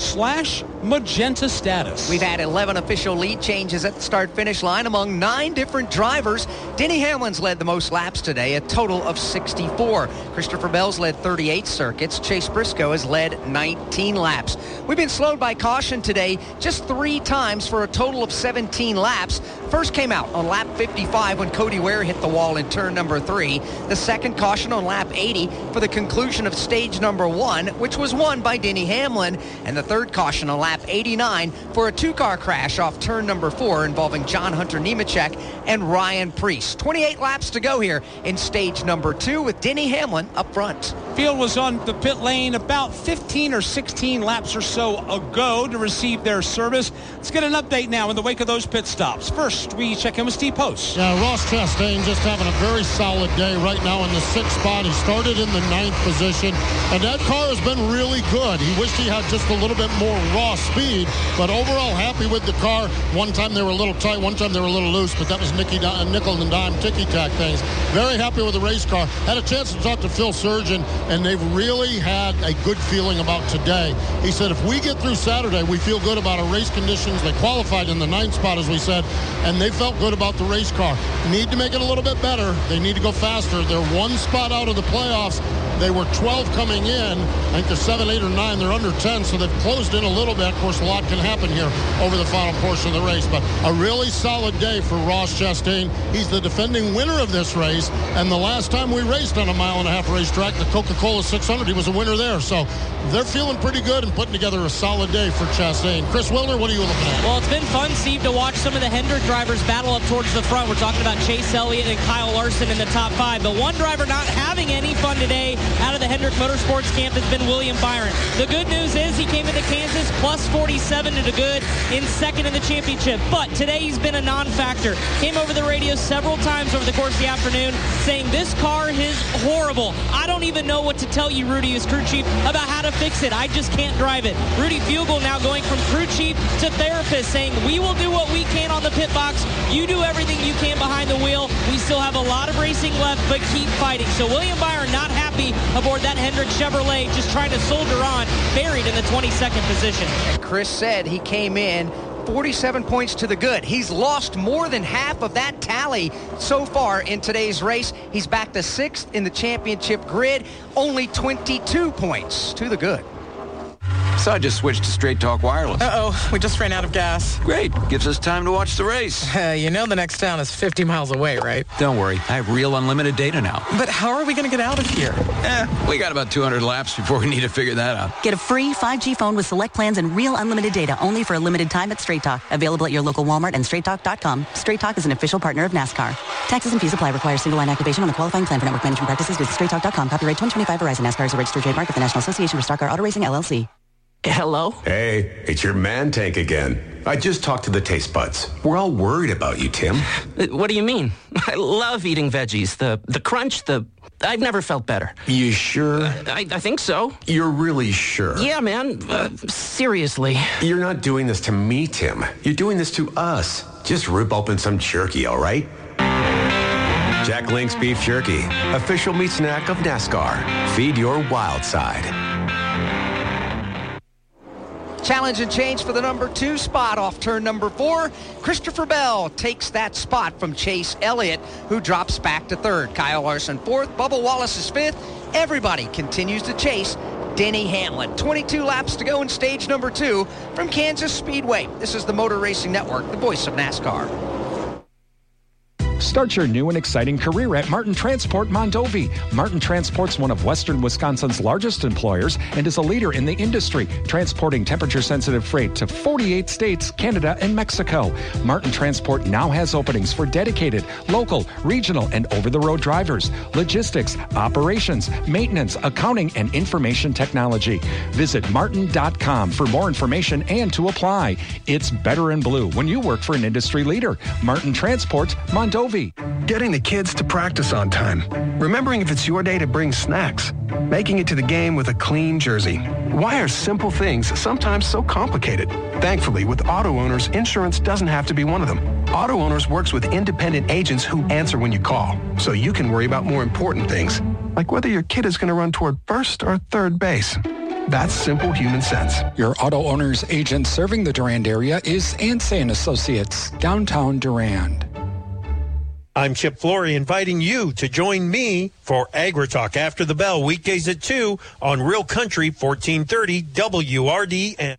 /magenta status. We've had 11 official lead changes at the start-finish line among 9 different drivers. Denny Hamlin's led the most laps today, a total of 64. Christopher Bell's led 38 circuits. Chase Briscoe has led 19 laps. We've been slowed by caution today just 3 times for a total of 17 laps. First came out on lap 55 when Cody Ware hit the wall in turn number 3. The second caution on lap 80 for the conclusion of stage number 1, which was won by Denny Hamlin. And the third caution on lap 89 for a 2-car crash off turn number 4 involving John Hunter Nemechek and Ryan Preece. 28 laps to go here in stage number 2 with Denny Hamlin up front. Field was on the pit lane about 15 or 16 laps or so ago to receive their service. Let's get an update now in the wake of those pit stops. First, we check in with Steve Post. Yeah, Ross Chastain just having a very solid day right now in the 6th spot. He started in the 9th position, and that car has been really good. He wished he had just a little bit more raw speed, but overall happy with the car. One time they were a little tight, one time they were a little loose, but that was nickel and dime ticky-tack things. Very happy with the race car. Had a chance to talk to Phil Surgeon, and they've really had a good feeling about today. He said, if we get through Saturday, we feel good about our race conditions. They qualified in the 9th spot, as we said, and they felt good about the race car. Need to make it a little bit better. They need to go faster. They're 1 spot out of the playoffs. They were 12 coming in. I think they're 7, 8, or 9. They're under 10, so they've closed in a little bit. Of course, a lot can happen here over the final portion of the race, but a really solid day for Ross Chastain. He's the defending winner of this race, and the last time we raced on a 1.5-mile racetrack, the Coca-Cola 600, he was a winner there. So they're feeling pretty good and putting together a solid day for Chastain. Chris Wilner, what are you looking at? Well, it's been fun, Steve, to watch some of the Hendrick drivers battle up towards the front. We're talking about Chase Elliott and Kyle Larson in the top 5, but one driver not having any fun today out of the Hendrick Motorsports camp has been William Byron. The good news is he came into Kansas plus 47 to the good in second in the championship, but today he's been a non-factor. Came over the radio several times over the course of the afternoon saying this car is horrible. I don't even know what to tell you, Rudy, his crew chief, about how to fix it. I just can't drive it. Rudy Fugle now going from crew chief to therapist, saying we will do what we can on the pit box. You do everything you can behind the wheel. We still have a lot of racing left, but keep fighting. So William Byron not happy aboard that Hendrick Chevrolet, just trying to soldier on, buried in the 22nd position. And Chris said he came in 47 points to the good. He's lost more than half of that tally so far in today's race. He's back to 6th in the championship grid, only 22 points to the good. So I just switched to Straight Talk Wireless. Uh-oh, we just ran out of gas. Great, gives us time to watch the race. You know the next town is 50 miles away, right? Don't worry, I have real unlimited data now. But how are we going to get out of here? We got about 200 laps before we need to figure that out. Get a free 5G phone with select plans and real unlimited data only for a limited time at Straight Talk. Available at your local Walmart and straighttalk.com. Straight Talk is an official partner of NASCAR. Taxes and fees apply. Require single line activation on a qualifying plan for network management practices. Visit straighttalk.com. Copyright 2025 Verizon. NASCAR is a registered trademark of the National Association for Stock Car Auto Racing, LLC. Hello? Hey, it's your man tank again. I just talked to the taste buds. We're all worried about you, Tim. What do you mean? I love eating veggies. The crunch, I've never felt better. You sure? I think so. You're really sure? Yeah, man. Seriously. You're not doing this to me, Tim. You're doing this to us. Just rip open some jerky, all right? Jack Link's Beef Jerky. Official meat snack of NASCAR. Feed your wild side. Challenge and change for the number 2 spot off turn number 4. Christopher Bell takes that spot from Chase Elliott, who drops back to 3rd. Kyle Larson 4th. Bubba Wallace is 5th. Everybody continues to chase Denny Hamlin. 22 laps to go in stage number 2 from Kansas Speedway. This is the Motor Racing Network, the voice of NASCAR. Start your new and exciting career at Martin Transport Mondovi. Martin Transport's one of Western Wisconsin's largest employers and is a leader in the industry, transporting temperature-sensitive freight to 48 states, Canada, and Mexico. Martin Transport now has openings for dedicated, local, regional, and over-the-road drivers, logistics, operations, maintenance, accounting, and information technology. Visit martin.com for more information and to apply. It's better in blue when you work for an industry leader. Martin Transport Mondovi. Getting the kids to practice on time. Remembering if it's your day to bring snacks. Making it to the game with a clean jersey. Why are simple things sometimes so complicated? Thankfully, with Auto Owners, insurance doesn't have to be one of them. Auto Owners works with independent agents who answer when you call, so you can worry about more important things, like whether your kid is going to run toward first or third base. That's simple human sense. Your auto owner's agent serving the Durand area is Ansay & Associates, downtown Durand. I'm Chip Flory, inviting you to join me for AgriTalk after the bell, weekdays at 2 on Real Country 1430 WRDN.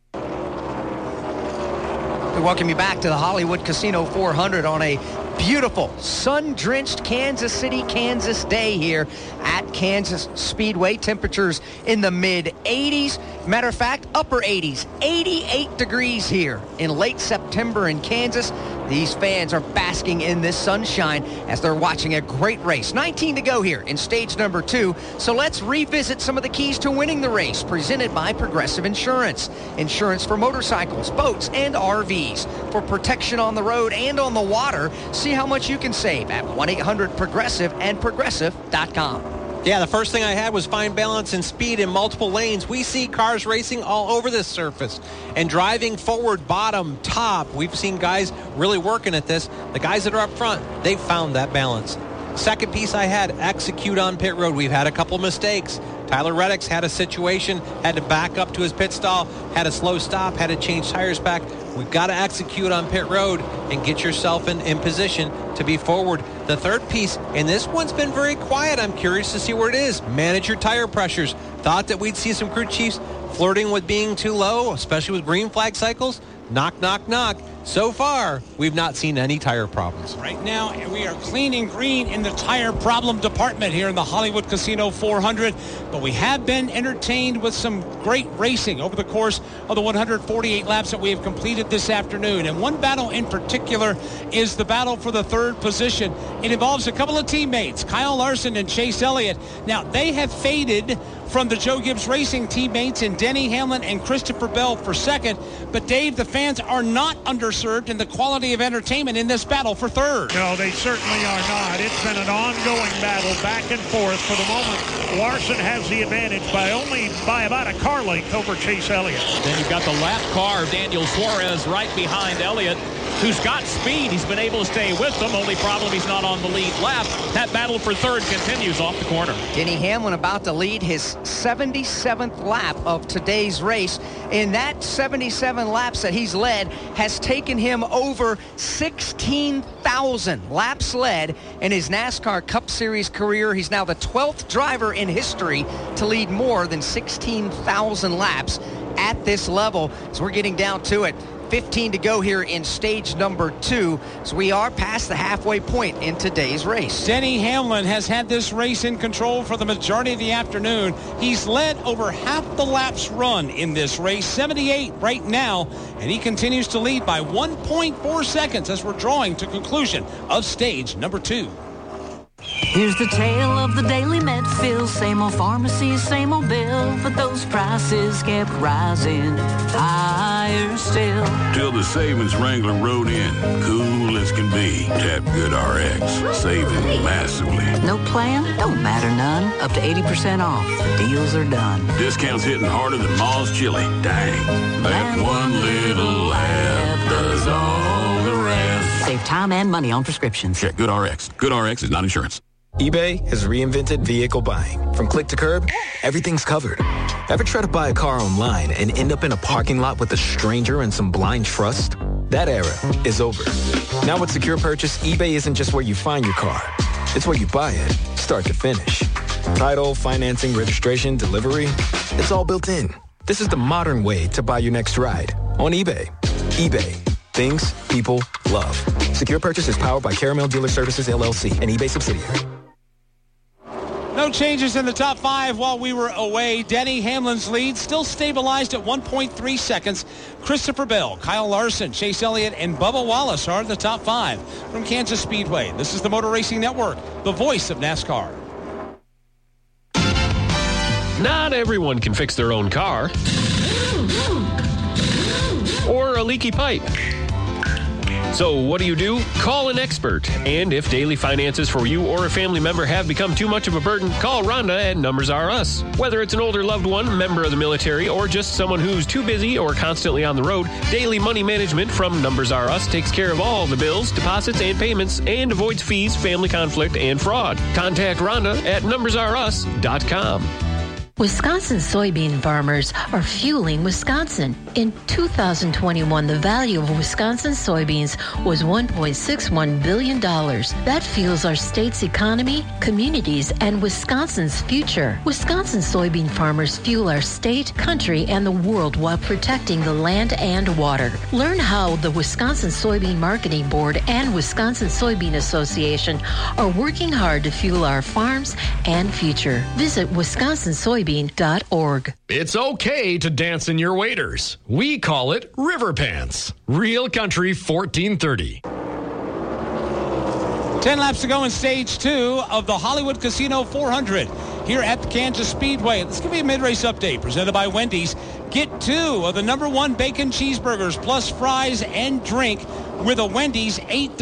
We welcome you back to the Hollywood Casino 400 on a beautiful, sun-drenched Kansas City, Kansas day here at Kansas Speedway. Temperatures in the mid-80s. Matter of fact, upper 80s. 88 degrees here in late September in Kansas. These fans are basking in this sunshine as they're watching a great race. 19 to go here in stage number 2. So let's revisit some of the keys to winning the race, presented by Progressive Insurance. Insurance for motorcycles, boats, and RVs. For protection on the road and on the water, see how much you can save at 1-800-PROGRESSIVE and Progressive.com. Yeah, the first thing I had was fine balance and speed in multiple lanes. We see cars racing all over this surface and driving forward, bottom, top. We've seen guys really working at this. The guys that are up front, they've found that balance. Second piece I had, execute on pit road. We've had a couple mistakes. Tyler Reddick's had a situation, had to back up to his pit stall, had a slow stop, had to change tires back. We've got to execute on pit road and get yourself in position to be forward. The third piece, and this one's been very quiet. I'm curious to see where it is. Manage your tire pressures. Thought that we'd see some crew chiefs flirting with being too low, especially with green flag cycles. Knock, knock, knock. So far, we've not seen any tire problems. Right now, we are clean and green in the tire problem department here in the Hollywood Casino 400. But we have been entertained with some great racing over the course of the 148 laps that we have completed this afternoon. And one battle in particular is the battle for the third position. It involves a couple of teammates, Kyle Larson and Chase Elliott. Now, they have faded from the Joe Gibbs Racing teammates in Denny Hamlin and Christopher Bell for second. But, Dave, the fans are not underserved in the quality of entertainment in this battle for third. No, they certainly are not. It's been an ongoing battle back and forth. For the moment, Larson has the advantage by about a car length over Chase Elliott. Then you've got the lap car of Daniel Suarez right behind Elliott, who's got speed. He's been able to stay with them. Only problem, he's not on the lead lap. That battle for third continues off the corner. Denny Hamlin about to lead his 77th lap of today's race. In that 77 laps that he's led has taken him over 16,000 laps led in his NASCAR Cup Series career. He's now the 12th driver in history to lead more than 16,000 laps at this level. So we're getting down to it. 15 to go here in stage number 2. So we are past the halfway point in today's race. Denny Hamlin has had this race in control for the majority of the afternoon. He's led over half the laps run in this race, 78 right now, and he continues to lead by 1.4 seconds as we're drawing to conclusion of stage number 2. Here's the tale of the daily Medfill. Same old pharmacy, same old bill, but those prices kept rising higher still. Till the savings Wrangler rode in, cool as can be. Tap GoodRx, saving massively. No plan? Don't matter none. Up to 80% off. The deals are done. Discounts hitting harder than Ma's chili. Dang. That one little app does all the rest. Save time and money on prescriptions. Check GoodRx. GoodRx is not insurance. eBay has reinvented vehicle buying. From click to curb, everything's covered. Ever try to buy a car online and end up in a parking lot with a stranger and some blind trust? That era is over. Now with Secure Purchase, eBay isn't just where you find your car. It's where you buy it, start to finish. Title, financing, registration, delivery, it's all built in. This is the modern way to buy your next ride on eBay. eBay. Things people love. Secure Purchase is powered by Caramel Dealer Services, LLC, an eBay subsidiary. No changes in the top 5 while we were away. Denny Hamlin's lead still stabilized at 1.3 seconds. Christopher Bell, Kyle Larson, Chase Elliott, and Bubba Wallace are the top 5 from Kansas Speedway. This is the Motor Racing Network, the voice of NASCAR. Not everyone can fix their own car or a leaky pipe. So what do? Call an expert. And if daily finances for you or a family member have become too much of a burden, call Rhonda at Numbers R Us. Whether it's an older loved one, member of the military, or just someone who's too busy or constantly on the road, Daily Money Management from Numbers R Us takes care of all the bills, deposits, and payments and avoids fees, family conflict, and fraud. Contact Rhonda at numbersrus.com. Wisconsin soybean farmers are fueling Wisconsin. In 2021, the value of Wisconsin soybeans was $1.61 billion. That fuels our state's economy, communities, and Wisconsin's future. Wisconsin soybean farmers fuel our state, country, and the world while protecting the land and water. Learn how the Wisconsin Soybean Marketing Board and Wisconsin Soybean Association are working hard to fuel our farms and future. Visit wisconsinsoybean.org. It's okay to dance in your waders. We call it River Pants. Real Country 1430. 10 laps to go in stage 2 of the Hollywood Casino 400 here at the Kansas Speedway. Let's give you a mid-race update presented by Wendy's. Get 2 of the #1 bacon cheeseburgers plus fries and drink with a Wendy's $8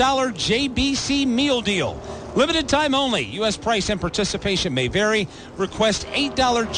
JBC meal deal. Limited time only. U.S. price and participation may vary. Request $8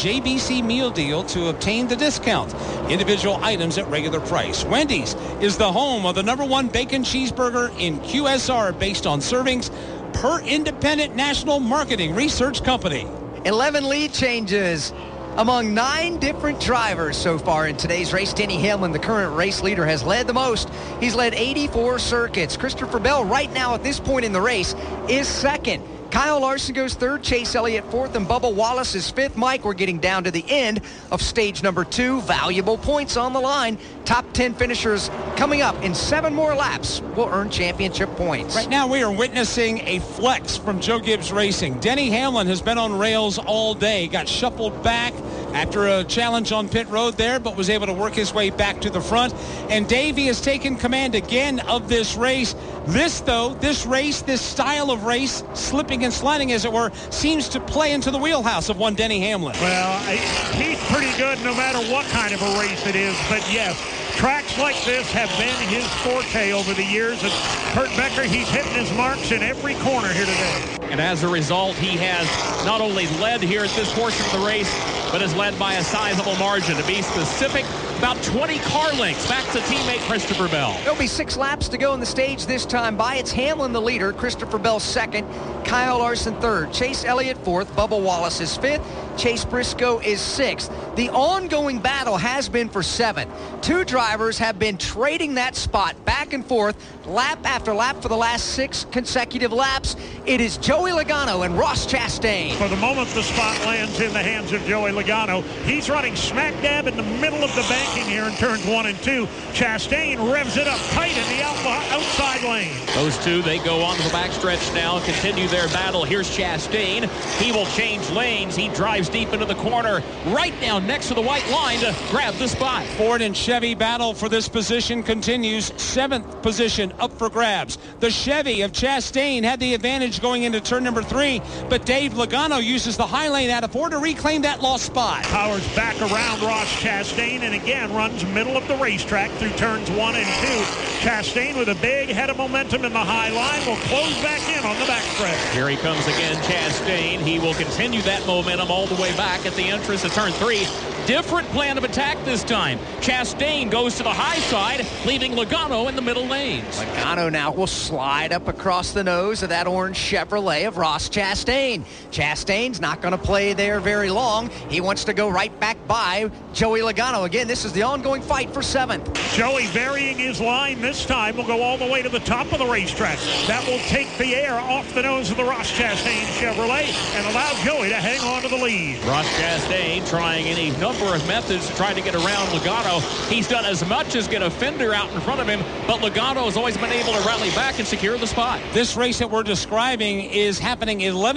JBC meal deal to obtain the discount. Individual items at regular price. Wendy's is the home of the #1 bacon cheeseburger in QSR based on servings per Independent National Marketing Research Company. 11 lead changes among 9 different drivers so far in today's race. Denny Hamlin, the current race leader, has led the most. He's led 84 circuits. Christopher Bell, right now at this point in the race, is second. Kyle Larson goes third, Chase Elliott fourth, and Bubba Wallace is fifth. Mike, we're getting down to the end of stage number 2. Valuable points on the line. Top 10 finishers coming up in 7 more laps will earn championship points. Right now we are witnessing a flex from Joe Gibbs Racing. Denny Hamlin has been on rails all day. Got shuffled back after a challenge on pit road there, but was able to work his way back to the front. And Davey has taken command again of this race. This race, this style of race, slipping and sliding as it were, seems to play into the wheelhouse of one Denny Hamlin. Well, he's pretty good no matter what kind of a race it is, but yes, tracks like this have been his forte over the years, and Kurt Becker, he's hitting his marks in every corner here today. And as a result, he has not only led here at this portion of the race, but is led by a sizable margin. To be specific, about 20 car lengths back to teammate Christopher Bell. There'll be 6 laps to go in the stage this time by. It's Hamlin the leader, Christopher Bell second, Kyle Larson third, Chase Elliott fourth, Bubba Wallace is fifth, Chase Briscoe is sixth. The ongoing battle has been for 7th. 2 drivers have been trading that spot back and forth, lap after lap for the last 6 consecutive laps. It is Joey Logano and Ross Chastain. For the moment the spot lands in the hands of Joey Logano, he's running smack dab in the middle of the banking here in turns 1 and 2. Chastain revs it up tight in the outside lane. Those two, they go on to the backstretch now, continue their battle. Here's Chastain. He will change lanes. He drives deep into the corner, right down next to the white line to grab the spot. Ford and Chevy battle for this position continues. 7th position up for grabs. The Chevy of Chastain had the advantage going into turn number 3, but Dave Logano uses the high lane out of Ford to reclaim that lost spot. Powers back around Ross Chastain and again runs middle of the racetrack through turns 1 and 2. Chastain with a big head of momentum in the high line will close back in on the backstretch. Here he comes again, Chastain. He will continue that momentum all the way back at the entrance of turn 3. Different plan of attack this time. Chastain goes to the high side, leaving Logano in the middle lanes. Logano now will slide up across the nose of that orange Chevrolet of Ross Chastain. Chastain's not going to play there very long. He wants to go right back by Joey Logano. Again, this is the ongoing fight for 7th. Joey varying his line this time will go all the way to the top of the racetrack. That will take the air off the nose of the Ross Chastain Chevrolet and allow Joey to hang on to the lead. Ross Chastain trying any number of methods to try to get around Logano. He's done as much as get a fender out in front of him, but Logano has always been able to rally back and secure the spot. This race that we're describing is happening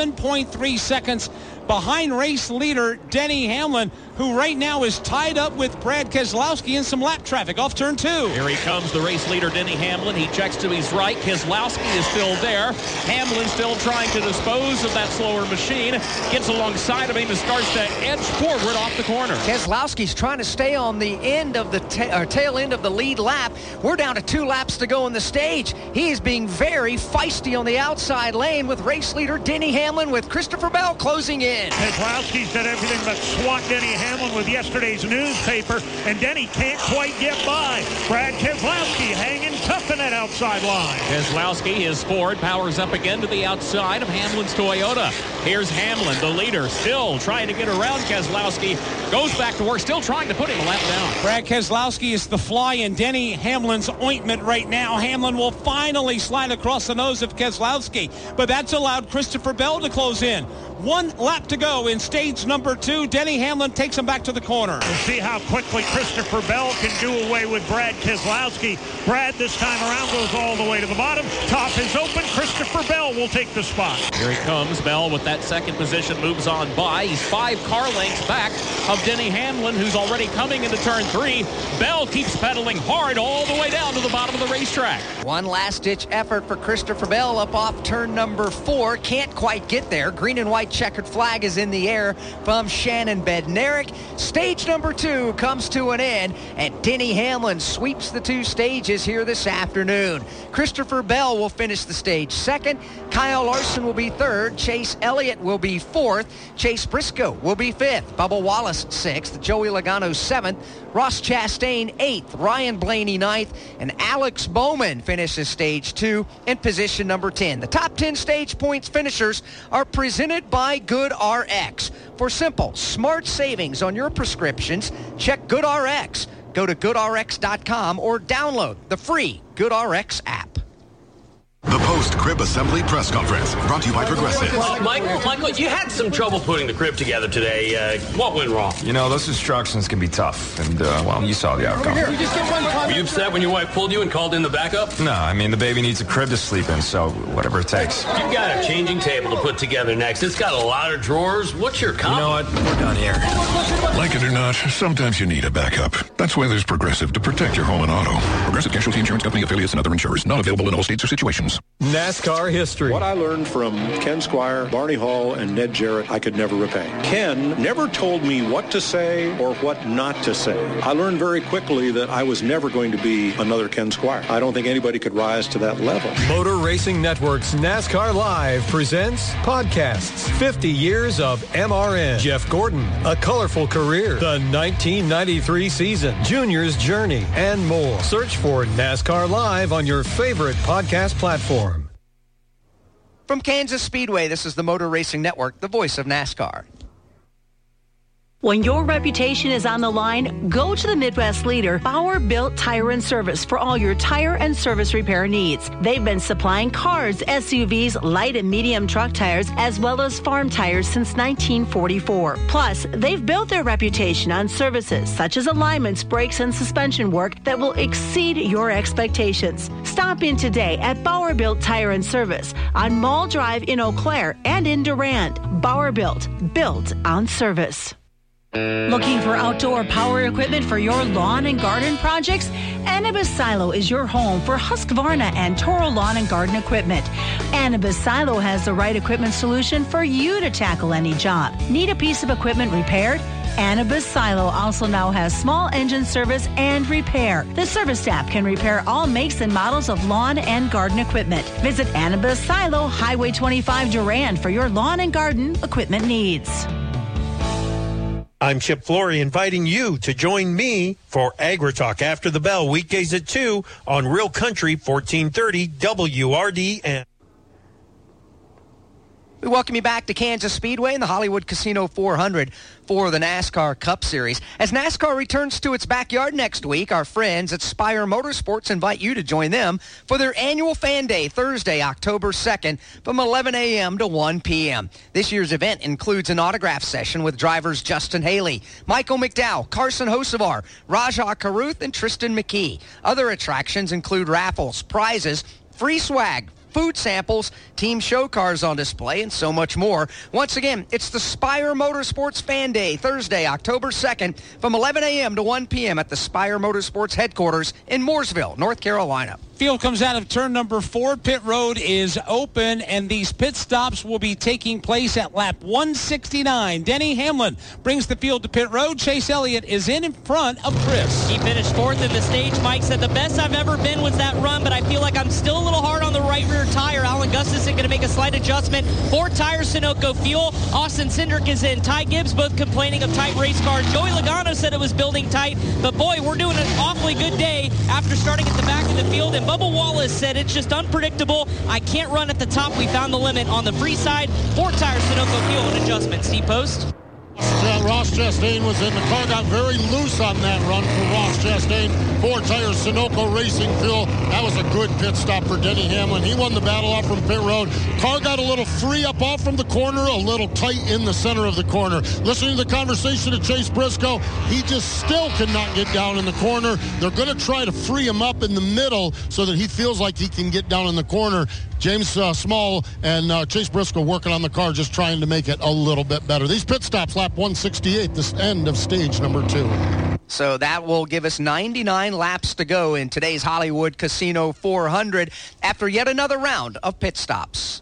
11.3 seconds behind race leader Denny Hamlin, who right now is tied up with Brad Keselowski in some lap traffic off turn 2. Here he comes, the race leader Denny Hamlin. He checks to his right. Keselowski is still there. Hamlin still trying to dispose of that slower machine. Gets alongside of him and starts to edge forward off the corner. Keselowski's trying to stay on the end of the tail end of the lead lap. We're down to 2 laps to go in the stage. He is being very feisty on the outside lane with race leader Denny Hamlin, with Christopher Bell closing in. Keselowski's done everything but swat Denny Hamlin with yesterday's newspaper. and Denny can't quite get by. Brad Keselowski hanging tough in that outside line. Keselowski, his Ford, powers up again to the outside of Hamlin's Toyota. Here's Hamlin, the leader, still trying to get around Keselowski. Goes back to work, still trying to put him a lap down. Brad Keselowski is the fly in Denny Hamlin's ointment right now. Hamlin will finally slide across the nose of Keselowski, but that's allowed Christopher Bell to close in. 1 lap to go in stage number 2. Denny Hamlin takes him back to the corner. We'll see how quickly Christopher Bell can do away with Brad Keselowski. Brad this time around goes all the way to the bottom. Top is open. Christopher Bell will take the spot. Here he comes. Bell with that second position moves on by. He's 5 car lengths back of Denny Hamlin, who's already coming into turn 3. Bell keeps pedaling hard all the way down to the bottom of the racetrack. One last-ditch effort for Christopher Bell up off turn number 4. Can't quite get there. Green and white checkered flag is in the air from Shannon Bednarik. Stage number 2 comes to an end, and Denny Hamlin sweeps the 2 stages here this afternoon. Christopher Bell will finish the stage 2nd. Kyle Larson will be 3rd. Chase Elliott will be 4th. Chase Briscoe will be 5th. Bubba Wallace 6th. Joey Logano 7th. Ross Chastain 8th. Ryan Blaney 9th. And Alex Bowman finishes stage 2 in position number 10. The top 10 stage points finishers are presented by GoodRx. For simple, smart savings on your prescriptions, check GoodRx. Go to GoodRx.com or download the free GoodRx app. The post-crib assembly press conference brought to you by Progressive. Michael, you had some trouble putting the crib together today. What went wrong? You know, those instructions can be tough, and, well, you saw the outcome. Were you upset when your wife pulled you and called in the backup? No, I mean, the baby needs a crib to sleep in, so whatever it takes. You've got a changing table to put together next. It's got a lot of drawers. What's your comment? You know what? We're done here. Like it or not, sometimes you need a backup. That's why there's Progressive to protect your home and auto. Progressive Casualty Insurance Company affiliates and other insurers. Not available in all states or situations. NASCAR history. What I learned from Ken Squire, Barney Hall, and Ned Jarrett, I could never repay. Ken never told me what to say or what not to say. I learned very quickly that I was never going to be another Ken Squire. I don't think anybody could rise to that level. Motor Racing Network's NASCAR Live presents podcasts. 50 years of MRN. Jeff Gordon, A Colorful Career. The 1993 season. Junior's Journey, and more. Search for NASCAR Live on your favorite podcast platform. From Kansas Speedway, this is the Motor Racing Network, the voice of NASCAR. When your reputation is on the line, go to the Midwest leader, Bauer Built Tire and Service, for all your tire and service repair needs. They've been supplying cars, SUVs, light and medium truck tires, as well as farm tires since 1944. Plus, they've built their reputation on services such as alignments, brakes, and suspension work that will exceed your expectations. Stop in today at Bauer Built Tire and Service on Mall Drive in Eau Claire and in Durand. Bauer Built on service. Looking for outdoor power equipment for your lawn and garden projects? Anibis Silo is your home for Husqvarna and Toro lawn and garden equipment. Anibis Silo has the right equipment solution for you to tackle any job. Need a piece of equipment repaired? Anibis Silo also now has small engine service and repair. The service staff can repair all makes and models of lawn and garden equipment. Visit Anibis Silo, Highway 25 Durand for your lawn and garden equipment needs. I'm Chip Flory, inviting you to join me for AgriTalk after the bell, weekdays at 2 on Real Country 1430 WRDN. We welcome you back to Kansas Speedway and the Hollywood Casino 400 for the NASCAR Cup Series. As NASCAR returns to its backyard next week, our friends at Spire Motorsports invite you to join them for their annual Fan Day, Thursday, October 2nd, from 11 a.m. to 1 p.m. This year's event includes an autograph session with drivers Justin Haley, Michael McDowell, Carson Hocevar, Rajah Caruth, and Tristan McKee. Other attractions include raffles, prizes, free swag, food samples, team show cars on display, and so much more. Once again, it's the Spire Motorsports Fan Day, Thursday, October 2nd, from 11 a.m. to 1 p.m. at the Spire Motorsports headquarters in Mooresville, North Carolina. Field comes out of turn number 4. Pit road is open, and these pit stops will be taking place at lap 169. Denny Hamlin brings the field to pit road. Chase Elliott is in front of Chris. He finished 4th in the stage. Mike said the best I've ever been was that run, but I feel like I'm still a little hard on the right rear tire. Alan Gustafson going to make a slight adjustment. 4 tires, Sunoco fuel. Austin Cindric is in. Ty Gibbs both complaining of tight race cars. Joey Logano said it was building tight, but boy, we're doing an awfully good day after starting at the back of the field. And Bubba Wallace said it's just unpredictable. I can't run at the top. We found the limit on the free side. 4 tires, Sunoco fuel and adjustment. Steve Post. Ross Chastain was in. The car got very loose on that run for Ross Chastain. 4 tires, Sunoco Racing Fuel. That was a good pit stop for Denny Hamlin. He won the battle off from pit road. Car got a little free up off from the corner, a little tight in the center of the corner. Listening to the conversation of Chase Briscoe, he just still cannot get down in the corner. They're going to try to free him up in the middle so that he feels like he can get down in the corner. James Small and Chase Briscoe working on the car, just trying to make it a little bit better. These pit stops, lap 168, this end of stage number 2. So that will give us 99 laps to go in today's Hollywood Casino 400 after yet another round of pit stops.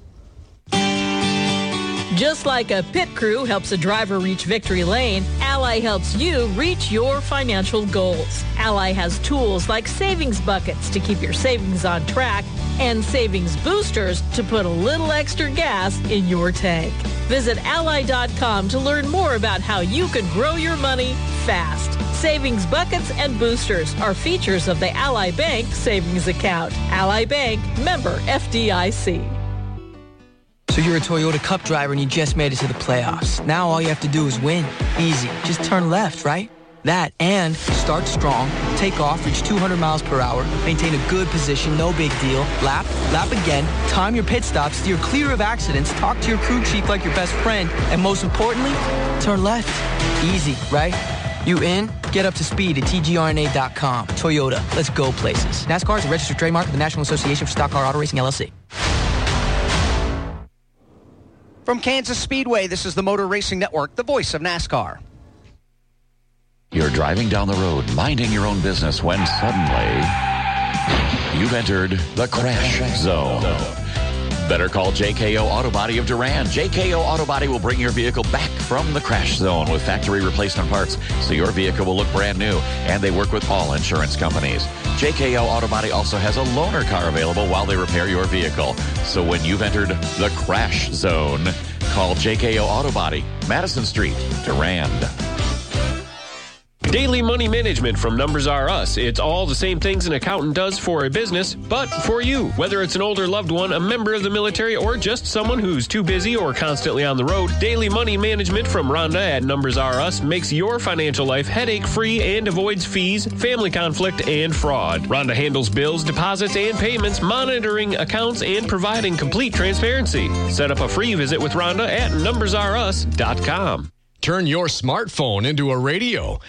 Just like a pit crew helps a driver reach victory lane, Ally helps you reach your financial goals. Ally has tools like savings buckets to keep your savings on track and savings boosters to put a little extra gas in your tank. Visit Ally.com to learn more about how you can grow your money fast. Savings buckets and boosters are features of the Ally Bank savings account. Ally Bank, member FDIC. So you're a Toyota Cup driver and you just made it to the playoffs. Now all you have to do is win. Easy. Just turn left, right? That and start strong, take off, reach 200 miles per hour, maintain a good position, no big deal. Lap again, time your pit stops, steer clear of accidents, talk to your crew chief like your best friend, and most importantly, turn left. Easy, right? You in? Get up to speed at tgrna.com. Toyota, let's go places. NASCAR is a registered trademark of the National Association for Stock Car Auto Racing, LLC. From Kansas Speedway, this is the Motor Racing Network, the voice of NASCAR. You're driving down the road, minding your own business, when suddenly you've entered the crash zone. Better call JKO Auto Body of Durand. JKO Auto Body will bring your vehicle back from the crash zone with factory replacement parts, so your vehicle will look brand new, and they work with all insurance companies. JKO Auto Body also has a loaner car available while they repair your vehicle. So when you've entered the crash zone, call JKO Auto Body, Madison Street, Durand. Daily money management from Numbers R Us. It's all the same things an accountant does for a business, but for you. Whether it's an older loved one, a member of the military, or just someone who's too busy or constantly on the road, daily money management from Rhonda at Numbers R Us makes your financial life headache-free and avoids fees, family conflict, and fraud. Rhonda handles bills, deposits, and payments, monitoring accounts, and providing complete transparency. Set up a free visit with Rhonda at numbersrus.com. Turn your smartphone into a radio.